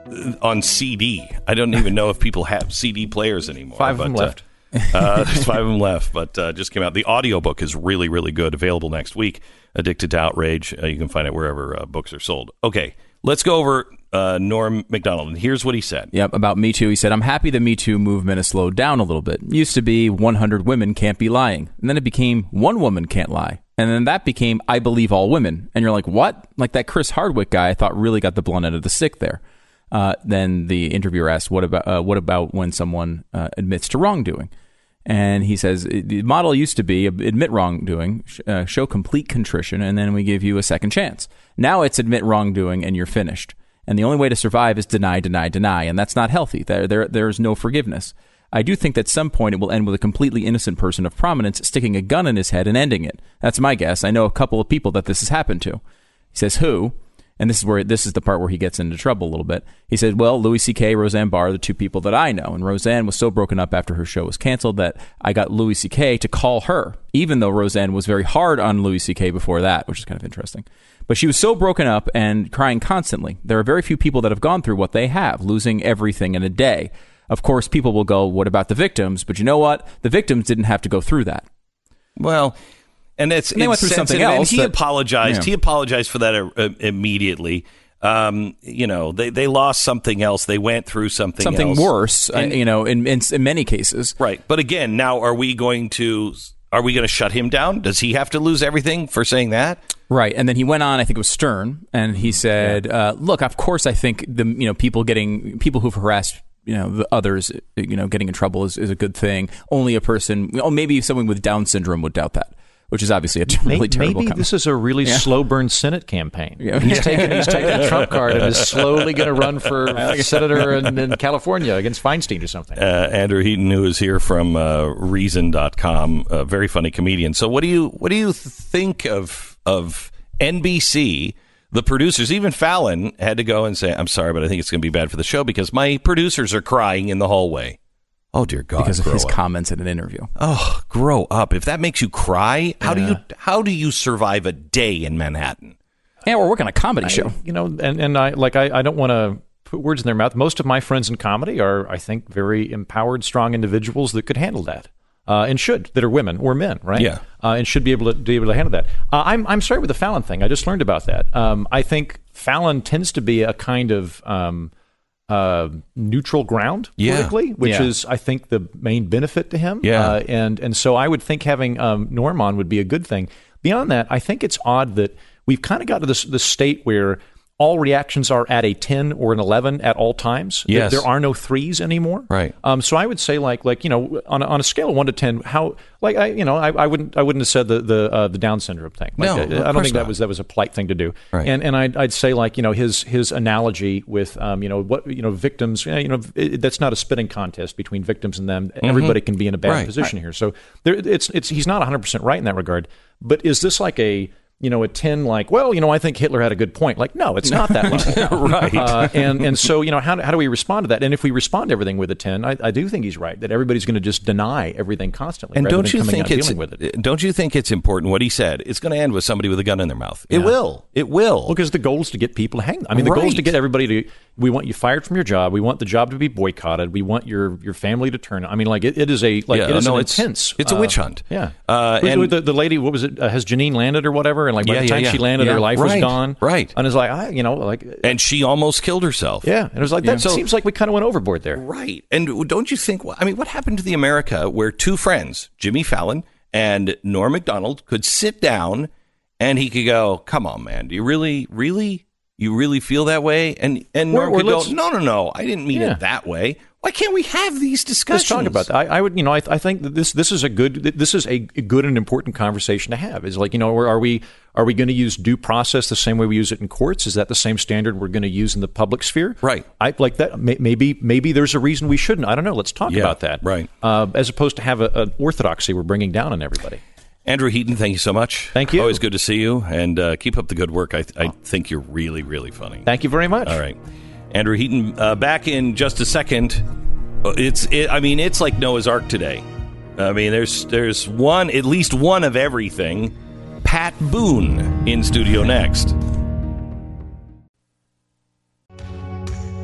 on C D. I don't even know if people have C D players anymore. Five of but, them left. Uh, uh, there's five of them left, but uh, just came out. The audiobook is really, really good. Available next week. Addicted to Outrage. Uh, you can find it wherever uh, books are sold. Okay, let's go over uh, Norm Macdonald. And here's what he said. Yep, about Me Too. He said, I'm happy the Me Too movement has slowed down a little bit. It used to be one hundred women can't be lying. And then it became one woman can't lie. And then that became I believe all women. And you're like, what? Like that Chris Hardwick guy I thought really got the blunt end of the stick there. Uh, then the interviewer asked, what about uh, what about when someone uh, admits to wrongdoing? And he says, the model used to be admit wrongdoing, uh, show complete contrition, and then we give you a second chance. Now it's admit wrongdoing and you're finished. And the only way to survive is deny, deny, deny. And that's not healthy. There, there, There's no forgiveness. I do think that at some point it will end with a completely innocent person of prominence sticking a gun in his head and ending it. That's my guess. I know a couple of people that this has happened to. He says, who? And this is where this is the part where he gets into trouble a little bit. He said, well, Louis C K, Roseanne Barr are the two people that I know. And Roseanne was so broken up after her show was canceled that I got Louis C K to call her, even though Roseanne was very hard on Louis C K before that, which is kind of interesting. But she was so broken up and crying constantly. There are very few people that have gone through what they have, losing everything in a day. Of course, people will go, what about the victims? But you know what? The victims didn't have to go through that. Well... And it's and they went through something and else. He that, apologized. Yeah. He apologized for that uh, immediately. Um, you know, they, they lost something else. They went through something something else. worse. And, uh, you know, in, in in many cases, right. But again, now are we going to are we going to shut him down? Does he have to lose everything for saying that? Right. And then he went on. I think it was Stern, and he said, yeah. uh, "Look, of course, I think the you know people getting people who've harassed." You know, the others, you know, getting in trouble is, is a good thing. Only a person, oh, maybe someone with Down syndrome would doubt that. Which is obviously a really maybe, terrible Maybe comment. This is a really yeah. slow burn Senate campaign. Yeah. He's taking he's taking a Trump card and is slowly going to run for senator in, in California against Feinstein or something. Uh, Andrew Heaton, who is here from uh, Reason dot com, a very funny comedian. So, what do you what do you think of of N B C? The producers, even Fallon, had to go and say, "I'm sorry, but I think it's going to be bad for the show because my producers are crying in the hallway." Oh, dear God. Because of his up. comments in an interview. Oh, grow up. If that makes you cry, how yeah. do you how do you survive a day in Manhattan? Yeah, we're working on a comedy I, show. You know, and, and I like I, I don't want to put words in their mouth. Most of my friends in comedy are, I think, very empowered, strong individuals that could handle that. Uh, and should, that are women or men, right? Yeah. Uh, and should be able to be able to handle that. Uh, I'm I'm sorry with the Fallon thing. I just learned about that. Um, I think Fallon tends to be a kind of um, Uh, neutral ground politically, yeah. which yeah. is, I think, the main benefit to him. Yeah. Uh, and and so I would think having um, Norm on would be a good thing. Beyond that, I think it's odd that we've kind of got to this, this state where all reactions are at a ten or an eleven at all times. Yes. There, there are no threes anymore. Right. Um, so I would say, like, like you know, on a, on a scale of one to ten, how, like, I, you know, I, I wouldn't, I wouldn't have said the the uh, the Down syndrome thing. Like, No, I, of I don't course think not. that was that was a polite thing to do. Right. And and I'd, I'd say, like, you know, his his analogy with, um, you know, what you know, victims, you know, it, that's not a spitting contest between victims and them. Mm-hmm. Everybody can be in a bad Right. position right. here. So there, it's it's he's not one hundred percent right in that regard. But is this like a you know, a ten, like, well, you know, I think Hitler had a good point. Like, no, it's not that level. Right. Uh, and and so, you know, how, how do we respond to that? And if we respond to everything with a ten, I, I do think he's right, that everybody's going to just deny everything constantly. And rather don't than you coming think out and it's dealing with it? don't you think it's important what he said? It's going to end with somebody with a gun in their mouth. It Yeah. will. It will. Well, because the goal is to get people to hang. I mean, the goal is to Right. get everybody to. We want you fired from your job. We want the job to be boycotted. We want your, your family to turn. I mean, like it, it is a like Yeah, it is no, an it's- intense. it's a uh, witch hunt. Yeah. Uh, Who's- and- the, the lady, what was it? Uh, has Janine landed or whatever? And like by Yeah, the yeah, time yeah. she landed, Yeah. her life Right. was gone. Right. And it's like I, you know, like And she almost killed herself. yeah. And it was like that So- seems like we kind of went overboard there. Right. And don't you think, I mean, what happened to the America where two friends, Jimmy Fallon and Norm Macdonald, could sit down and he could go, come on, man, do you really, really, you really feel that way? And and Or- Norm or could go, let's- no, no, no, I didn't mean Yeah. it that way. Why can't we have these discussions? Let's talk about that. I, I would, you know, I, I think that this this is a good this is a good and important conversation to have. Is like, you know, are we are we going to use due process the same way we use it in courts? Is that the same standard we're going to use in the public sphere? Right. I like that. May, maybe maybe there's a reason we shouldn't. I don't know. Let's talk Yeah, about that. right. Uh, as opposed to have a, an orthodoxy we're bringing down on everybody. Andrew Heaton, thank you so much. Thank you. Always good to see you, and uh, keep up the good work. I, I think you're really, really funny. Thank you very much. All right. Andrew Heaton, uh, back in just a second. It's, it, I mean, it's like Noah's Ark today. I mean, there's there's one, at least one of everything. Pat Boone in studio next.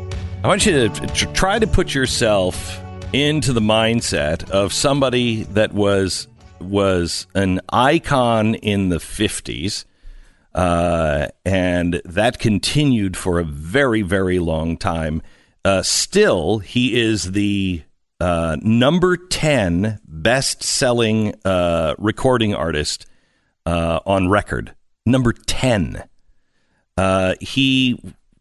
I want you to t- try to put yourself into the mindset of somebody that was was an icon in the fifties, uh, and that continued for a very, very long time. Uh, still, he is the uh, number ten best-selling uh, recording artist uh, on record. Number ten. Uh, he,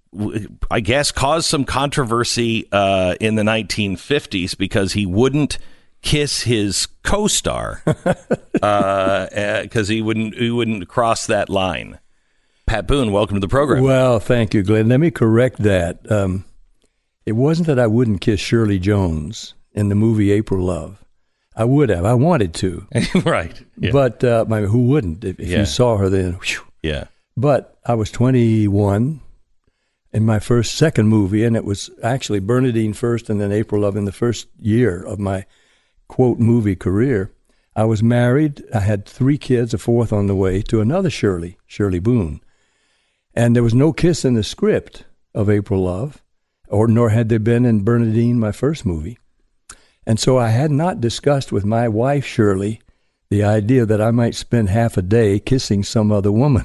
I guess, caused some controversy uh, in the nineteen fifties because he wouldn't kiss his co-star because uh, he wouldn't he wouldn't cross that line. Pat Boone, welcome to the program. Well, thank you, Glenn. Let me correct that. Um, it wasn't that I wouldn't kiss Shirley Jones in the movie April Love. I would have. I wanted to. Right. Yeah. But uh, I mean, who wouldn't? If, if Yeah. you saw her then. Whew. Yeah. But I was twenty-one in my first second movie, and it was actually Bernadine first and then April Love in the first year of my, quote, movie career. I was married. I had three kids, a fourth on the way, to another Shirley, Shirley Boone. And there was no kiss in the script of April Love, or nor had there been in Bernadine, my first movie. And so I had not discussed with my wife, Shirley, the idea that I might spend half a day kissing some other woman.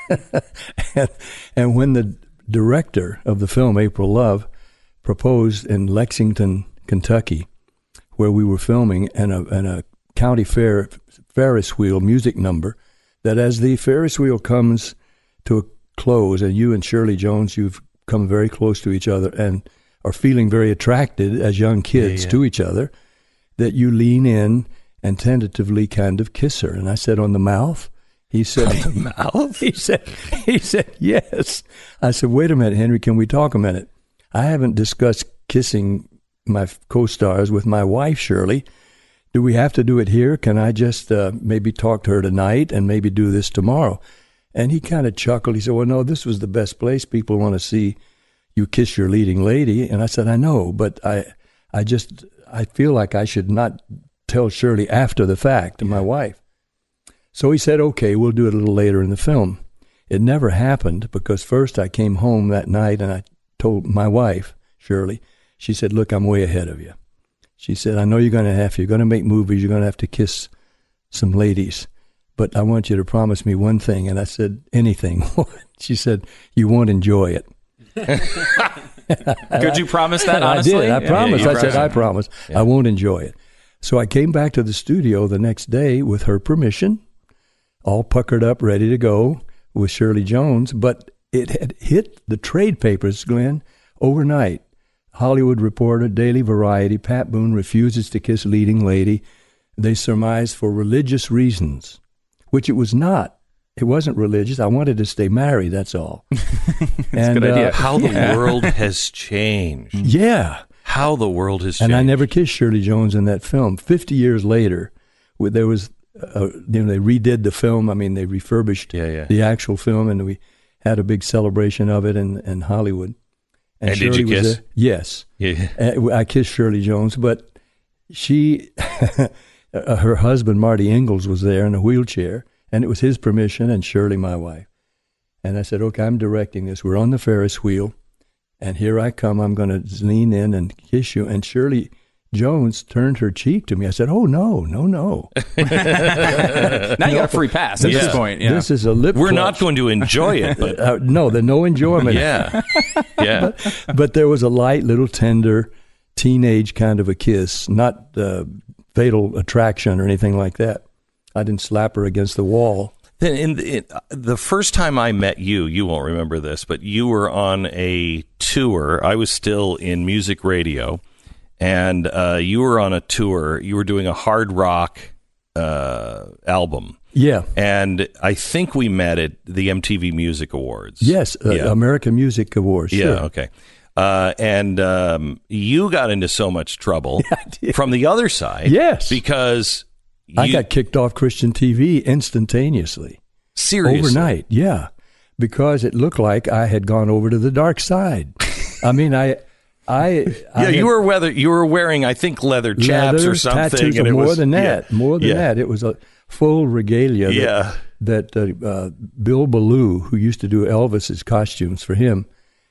and, and when the director of the film, April Love, proposed in Lexington, Kentucky, where we were filming, and a, and a county fair Ferris wheel music number, that as the Ferris wheel comes to a close, and you and Shirley Jones, you've come very close to each other and are feeling very attracted as young kids Yeah, yeah. to each other, that you lean in and tentatively kind of kiss her. And I said, on the mouth? He said, On the mouth? He said, he said, yes. I said, wait a minute, Henry, can we talk a minute? I haven't discussed kissing my co-stars with my wife, Shirley. Do we have to do it here? Can I just uh, maybe talk to her tonight and maybe do this tomorrow? And he kind of chuckled. He said, well, no, this was the best place. People want to see you kiss your leading lady. And I said, I know, but I I just, I feel like I should not tell Shirley after the fact, to my wife. So he said, okay, we'll do it a little later in the film. It never happened because first I came home that night and I told my wife, Shirley, she said, look, I'm way ahead of you. She said, I know you're going to have, you're going to make movies, you're going to have to kiss some ladies, but I want you to promise me one thing. And I said, anything. She said, you won't enjoy it. Could you promise that, honestly? I did. I Yeah. promised. Yeah, I said, I promise. Yeah. I won't enjoy it. So I came back to the studio the next day with her permission, all puckered up, ready to go with Shirley Jones. But it had hit the trade papers, Glenn, overnight. Hollywood Reporter, Daily Variety, Pat Boone refuses to kiss leading lady. They surmised for religious reasons, which it was not. It wasn't religious. I wanted to stay married, that's all. That's and, a good idea. uh, How the yeah. world has changed. Yeah. How the world has changed. And I never kissed Shirley Jones in that film. Fifty years later, where there was, uh, you know, they redid the film. I mean, they refurbished Yeah, yeah. the actual film, and we had a big celebration of it in, in Hollywood. And did you was kiss? there. Yes. Yeah. Uh, I kissed Shirley Jones, but she, uh, her husband, Marty Ingalls, was there in a wheelchair, and it was his permission, and Shirley, my wife. And I said, okay, I'm directing this. We're on the Ferris wheel, and here I come. I'm going to lean in and kiss you. And Shirley Jones turned her cheek to me. I said, oh, no, no, no. Now you got a free pass at Yeah. this point. Yeah. This is a lip We're clutch. not going to enjoy it, but Uh, no, there's no enjoyment. yeah. Yeah. But there was a light, little, tender, teenage kind of a kiss, not uh, fatal attraction or anything like that. I didn't slap her against the wall. Then in the, in, the first time I met you, you won't remember this, but you were on a tour. I was still in music radio, and uh, you were on a tour. You were doing a hard rock uh, album. Yeah. And I think we met at the M T V Music Awards. Yes, uh, Yeah. American Music Awards. Yeah, Sure. okay. Uh, and um, you got into so much trouble Yeah, I did. from the other side. Yes. Because I you- got kicked off Christian T V instantaneously. seriously. Overnight, yeah. Because it looked like I had gone over to the dark side. I mean, I... I, I Yeah, had you were weather. You were wearing, I think, leather chaps leather, or something. tattoos, and it more was, than that. yeah. More than Yeah. that. It was a full regalia that, Yeah. that uh, uh, Bill Ballou, who used to do Elvis's costumes for him,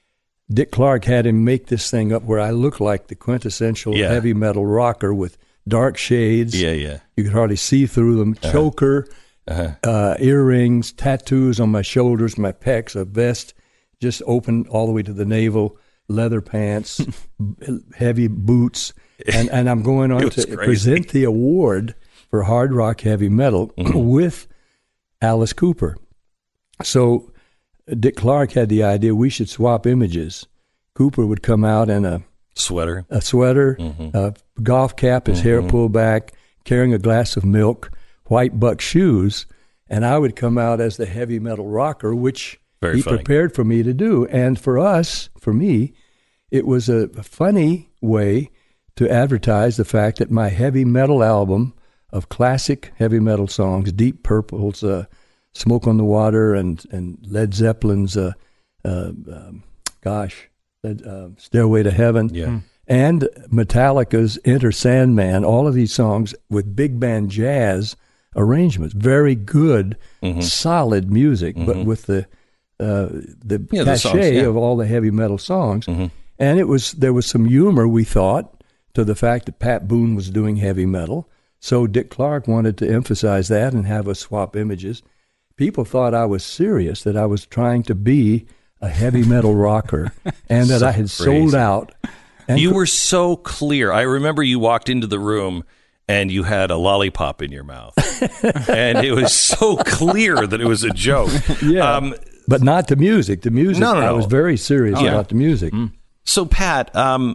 Dick Clark had him make this thing up where I look like the quintessential Yeah. heavy metal rocker with dark shades. Yeah, yeah. You could hardly see through them. Uh-huh. Choker, Uh-huh. uh, earrings, tattoos on my shoulders, my pecs, a vest just open all the way to the navel, leather pants, heavy boots. And, and I'm going on It was to crazy. present the award for hard rock heavy metal Mm-hmm. with Alice Cooper. So Dick Clark had the idea we should swap images. Cooper would come out in a Sweater. a sweater, Mm-hmm. a golf cap, his hair pulled back, carrying a glass of milk, white buck shoes, and I would come out as the heavy metal rocker, which Very he funny. prepared for me to do. And for us, for me, it was a funny way to advertise the fact that my heavy metal album of classic heavy metal songs, Deep Purple's uh, Smoke on the Water and, and Led Zeppelin's, uh, uh, um, gosh, Led, uh, Stairway to Heaven, Yeah. and Metallica's Enter Sandman, all of these songs with big band jazz arrangements. Very good, Mm-hmm. solid music, but with the uh, the Yeah, the cachet songs, yeah. of all the heavy metal songs. Mm-hmm. And it was there was some humor, we thought, to the fact that Pat Boone was doing heavy metal. So Dick Clark wanted to emphasize that and have us swap images. People thought I was serious, that I was trying to be a heavy metal rocker, and that So I had crazy. sold out. And You were so clear. I remember you walked into the room and you had a lollipop in your mouth. And it was so clear that it was a joke. yeah, Um, but not the music. The music, No, no, I no. was very serious Yeah. about the music. So, Pat, um,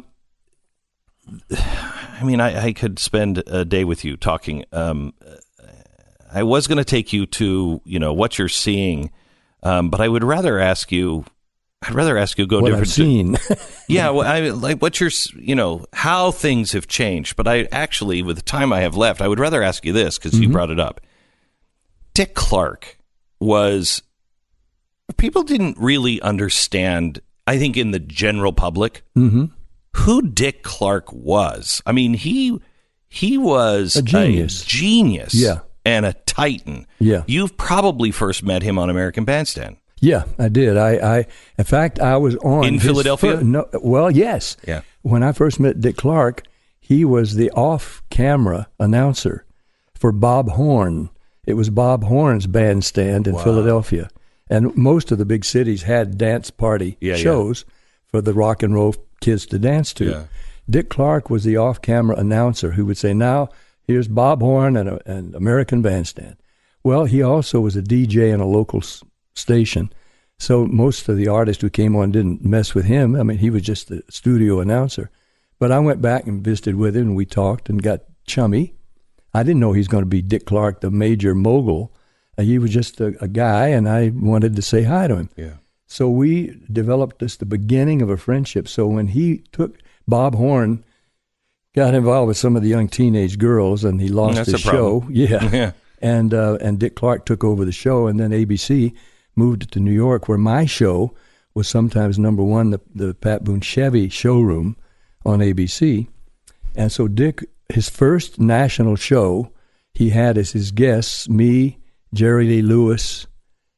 I mean, I, I could spend a day with you talking. Um, I was going to take you to, you know, what you're seeing, um, but I would rather ask you. I'd rather ask you go What different. I've seen. Yeah, well, I like what you're, s- you know, how things have changed. But I actually, with the time I have left, I would rather ask you this because you brought it up. Dick Clark was. People didn't really understand. I think in the general public, Mm-hmm. who Dick Clark was. I mean, he he was A genius. a genius, Yeah. and a titan. Yeah. You've probably first met him on American Bandstand. Yeah, I did. I, I in fact, I was on In his Philadelphia? fir- no, well, yes. Yeah. When I first met Dick Clark, he was the off-camera announcer for Bob Horn. It was Bob Horn's bandstand in Philadelphia, and most of the big cities had dance party Yeah, yeah. shows for the rock and roll kids to dance to. Yeah. Dick Clark was the off-camera announcer who would say, "Now here's Bob Horn and a, and American Bandstand." Well, he also was a D J in a local s- station, so most of the artists who came on didn't mess with him. I mean, he was just the studio announcer. But I went back and visited with him, and we talked and got chummy. I didn't know he was going to be Dick Clark, the major mogul. Uh, he was just a, a guy, and I wanted to say hi to him. Yeah. So we developed this, the beginning of a friendship. So when he took Bob Horn, got involved with some of the young teenage girls, and he lost That's his a problem. show. Yeah. Yeah. And uh, and Dick Clark took over the show, and then A B C moved it to New York, where my show was sometimes number one, the, the Pat Boone Chevy showroom on A B C. And so Dick, his first national show, he had as his guests me, Jerry Lee Lewis,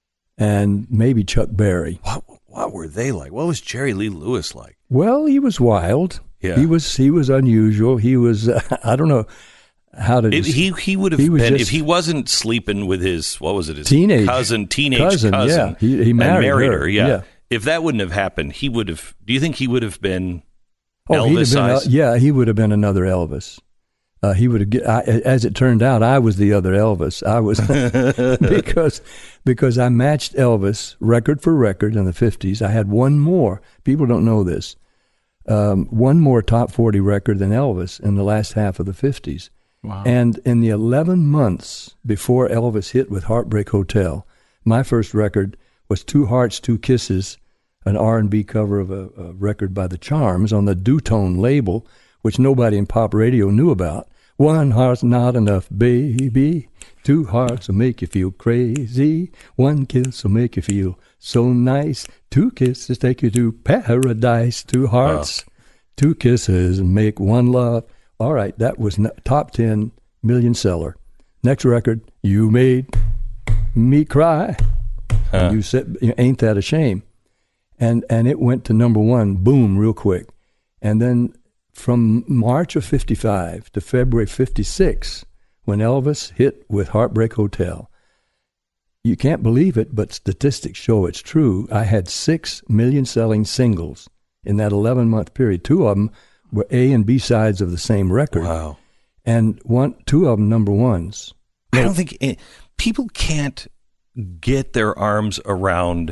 and maybe Chuck Berry. What what were they like? What was Jerry Lee Lewis like? Well, he was wild. Yeah. He was he was unusual. He was uh, I don't know how to It, des- he he would have He was been just- if he wasn't sleeping with his what was it his Teenage cousin teenage cousin, cousin, yeah. He- he and married her, yeah. yeah. If that wouldn't have happened, he would have. Do you think he would have been Oh, he'd Elvis have been, uh, size? yeah, he would have been another Elvis. Uh, he would have. get- I, as it turned out, I was the other Elvis. I was because because I matched Elvis record for record in the fifties. I had one more. People don't know this. Um, one more top forty record than Elvis in the last half of the fifties. Wow. And in the eleven months before Elvis hit with Heartbreak Hotel, my first record was Two Hearts, Two Kisses, an R and B cover of a, a record by the Charms on the Dutone label, which nobody in pop radio knew about. One heart's not enough, baby. Two hearts will make you feel crazy. One kiss will make you feel so nice. Two kisses take you to paradise. Two hearts, two kisses make one love. All right, that was n- top ten million seller. Next record, You Made Me Cry. And you said, Ain't That a Shame? and and it went to number one, boom, real quick. And then from March of fifty-five to February fifty-six, when Elvis hit with Heartbreak Hotel, you can't believe it, but statistics show it's true. I had six million-selling singles in that eleven-month period. Two of them were A and B sides of the same record. Wow. And one, two of them number ones. I don't think it, people can't get their arms around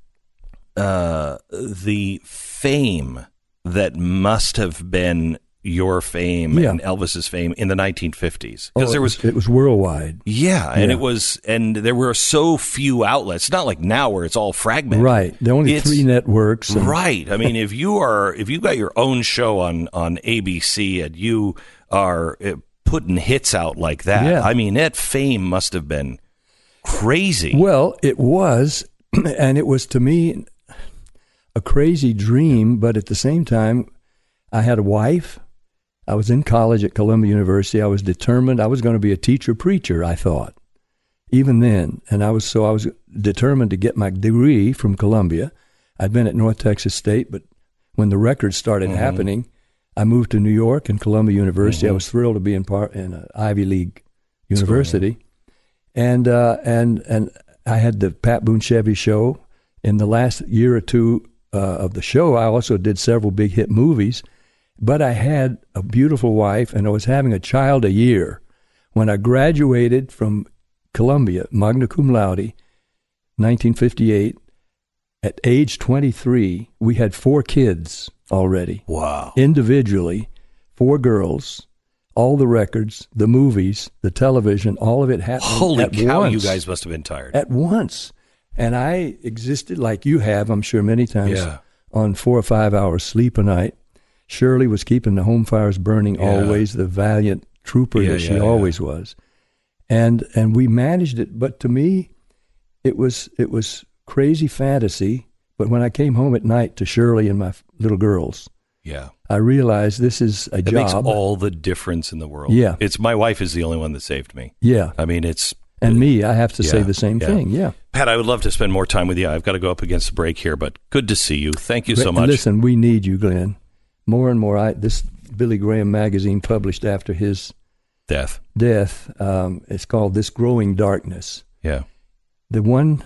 uh, the fame that must have been your fame Yeah. and Elvis's fame in the nineteen fifties, because Oh, there it was, was, it was worldwide. yeah, and Yeah. it was, and there were so few outlets. It's not like now where it's all fragmented. Right. There are only It's- three networks. and- Right. I mean, if you are, if you got your own show on on A B C and you are uh, putting hits out like that, Yeah. I mean, that fame must have been crazy. Well, it was, and it was to me a crazy dream, but at the same time, I had a wife. I was in college at Columbia University. I was determined I was going to be a teacher preacher, I thought, even then. And I was so I was determined to get my degree from Columbia. I'd been at North Texas State, but when the records started Mm-hmm. happening, I moved to New York and Columbia University. Mm-hmm. I was thrilled to be in part in an Ivy League university. And uh, and and I had the Pat Boone Chevy show. In the last year or two uh, of the show, I also did several big hit movies. But I had a beautiful wife, and I was having a child a year. When I graduated from Columbia, magna cum laude, nineteen fifty-eight, at age twenty-three, we had four kids already. Wow. Individually, four girls. All the records, the movies, the television, all of it happened Holy at cow, once. you guys must have been tired. At once. And I existed like you have, I'm sure, many times Yeah. on four or five hours sleep a night. Shirley was keeping the home fires burning Yeah. always, the valiant trooper Yeah, that she yeah, always was. And and we managed it, but to me, it was it was crazy fantasy. But when I came home at night to Shirley and my f- little girls, Yeah. I realized this is a It job. makes all the difference in the world. Yeah. It's my wife is the only one that saved me. Yeah. I mean, it's And me, I have to say Yeah, the same yeah. thing. Yeah. Pat, I would love to spend more time with you. I've got to go up against the break here, but good to see you. Thank you so much. Listen, we need you, Glenn. More and more. I this Billy Graham magazine published after his Death. death. Um, it's called This Growing Darkness. Yeah. The one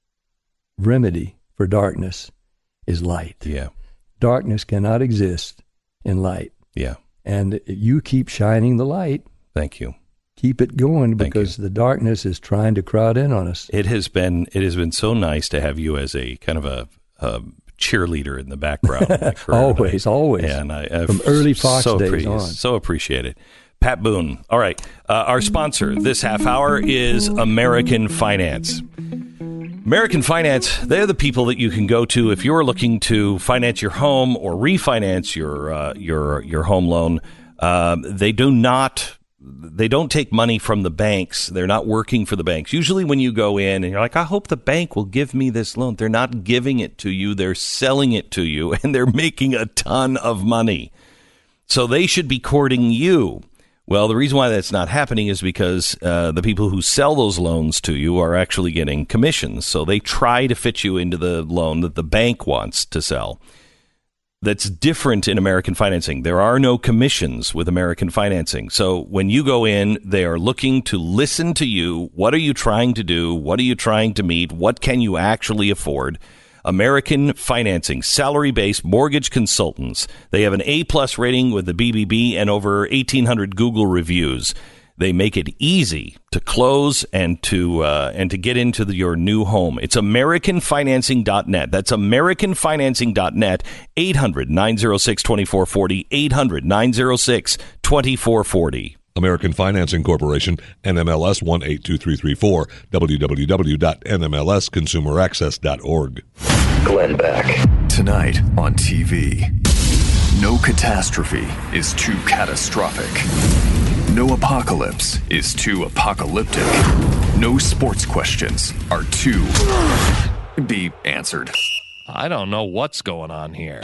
remedy for darkness is light. Yeah. Darkness cannot exist in light. Yeah. And you keep shining the light. Thank you. Keep it going Thank because the darkness is trying to crowd in on us. It has been it has been so nice to have you as a kind of a, a cheerleader in the background. of my career. Always, always. And I, I've From early Fox so days appre- on. So appreciate it. Pat Boone. All right. Uh, our sponsor this half hour is American Finance. American Finance, they're the people that you can go to if you're looking to finance your home or refinance your uh, your your home loan. Um, they do not they don't take money from the banks. They're not working for the banks. Usually when you go in and you're like, I hope the bank will give me this loan. They're not giving it to you. They're selling it to you, and they're making a ton of money. So they should be courting you. Well, the reason why that's not happening is because uh, the people who sell those loans to you are actually getting commissions. So they try to fit you into the loan that the bank wants to sell. That's different in American financing. There are no commissions with American financing. So when you go in, they are looking to listen to you. What are you trying to do? What are you trying to meet? What can you actually afford? American Financing, salary-based mortgage consultants. They have an A-plus rating with the B B B and over eighteen hundred Google reviews. They make it easy to close and to uh, and to get into the, your new home. It's American Financing dot net. That's American Financing dot net. eight hundred, nine oh six, two four four oh. eight hundred, nine oh six, two four four oh. American Financing Corporation, N M L S one eight two three three four, w w w dot n m l s consumer access dot org. Glenn Beck. Tonight on T V. No catastrophe is too catastrophic. No apocalypse is too apocalyptic. No sports questions are too be answered. I don't know what's going on here.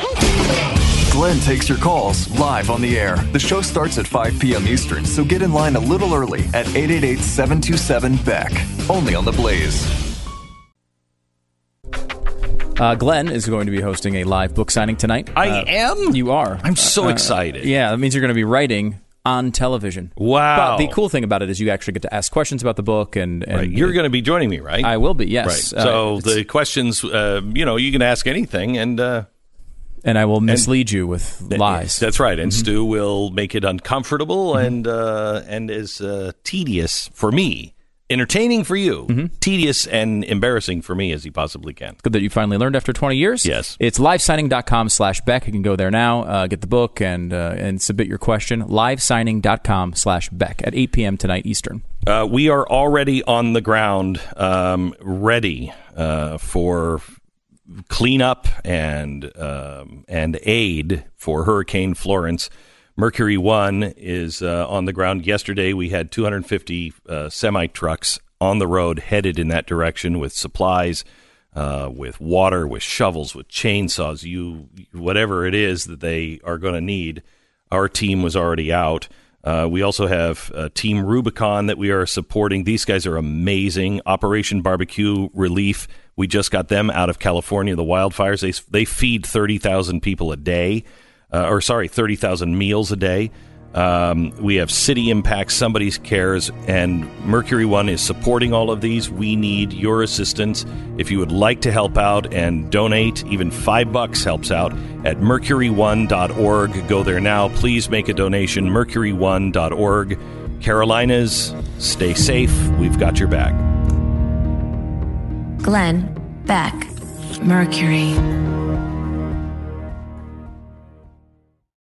Glenn takes your calls live on the air. The show starts at five p.m. Eastern, so get in line a little early at eight eight eight, seven two seven, B E C. Only on The Blaze. Uh, Glenn is going to be hosting a live book signing tonight. I uh, am? You are. I'm so Uh, excited. Yeah, that means you're going to be writing on television. Wow. But the cool thing about it is you actually get to ask questions about the book. and, and Right. You're going to be joining me, right? I will be, yes. Right. So uh, the questions, uh, you know, you can ask anything, and... Uh, and I will mislead and, you with lies. That's right. And mm-hmm. Stu will make it uncomfortable mm-hmm. and uh, and as uh, tedious for me, entertaining for you, mm-hmm. tedious and embarrassing for me as he possibly can. It's good that you finally learned after twenty years. Yes. It's livesigning.com slash Beck. You can go there now, uh, get the book, and uh, and submit your question. Livesigning.com slash Beck at eight p.m. tonight Eastern. Uh, we are already on the ground, um, ready uh, for cleanup and um, and aid for Hurricane Florence. Mercury One is uh, on the ground. Yesterday, we had two hundred fifty uh, semi-trucks on the road headed in that direction with supplies, uh, with water, with shovels, with chainsaws, you whatever it is that they are going to need. Our team was already out. Uh, we also have uh, Team Rubicon that we are supporting. These guys are amazing. Operation Barbecue Relief. We just got them out of California, the wildfires. They, they feed thirty thousand people a day. Uh, or sorry, thirty thousand meals a day. Um, we have City Impact, Somebody Cares, and Mercury One is supporting all of these. We need your assistance. If you would like to help out and donate, even five bucks helps out at mercury one dot org. Go there now. Please make a donation, mercury one dot org. Carolinas, stay safe. We've got your back. Glenn Beck, Mercury.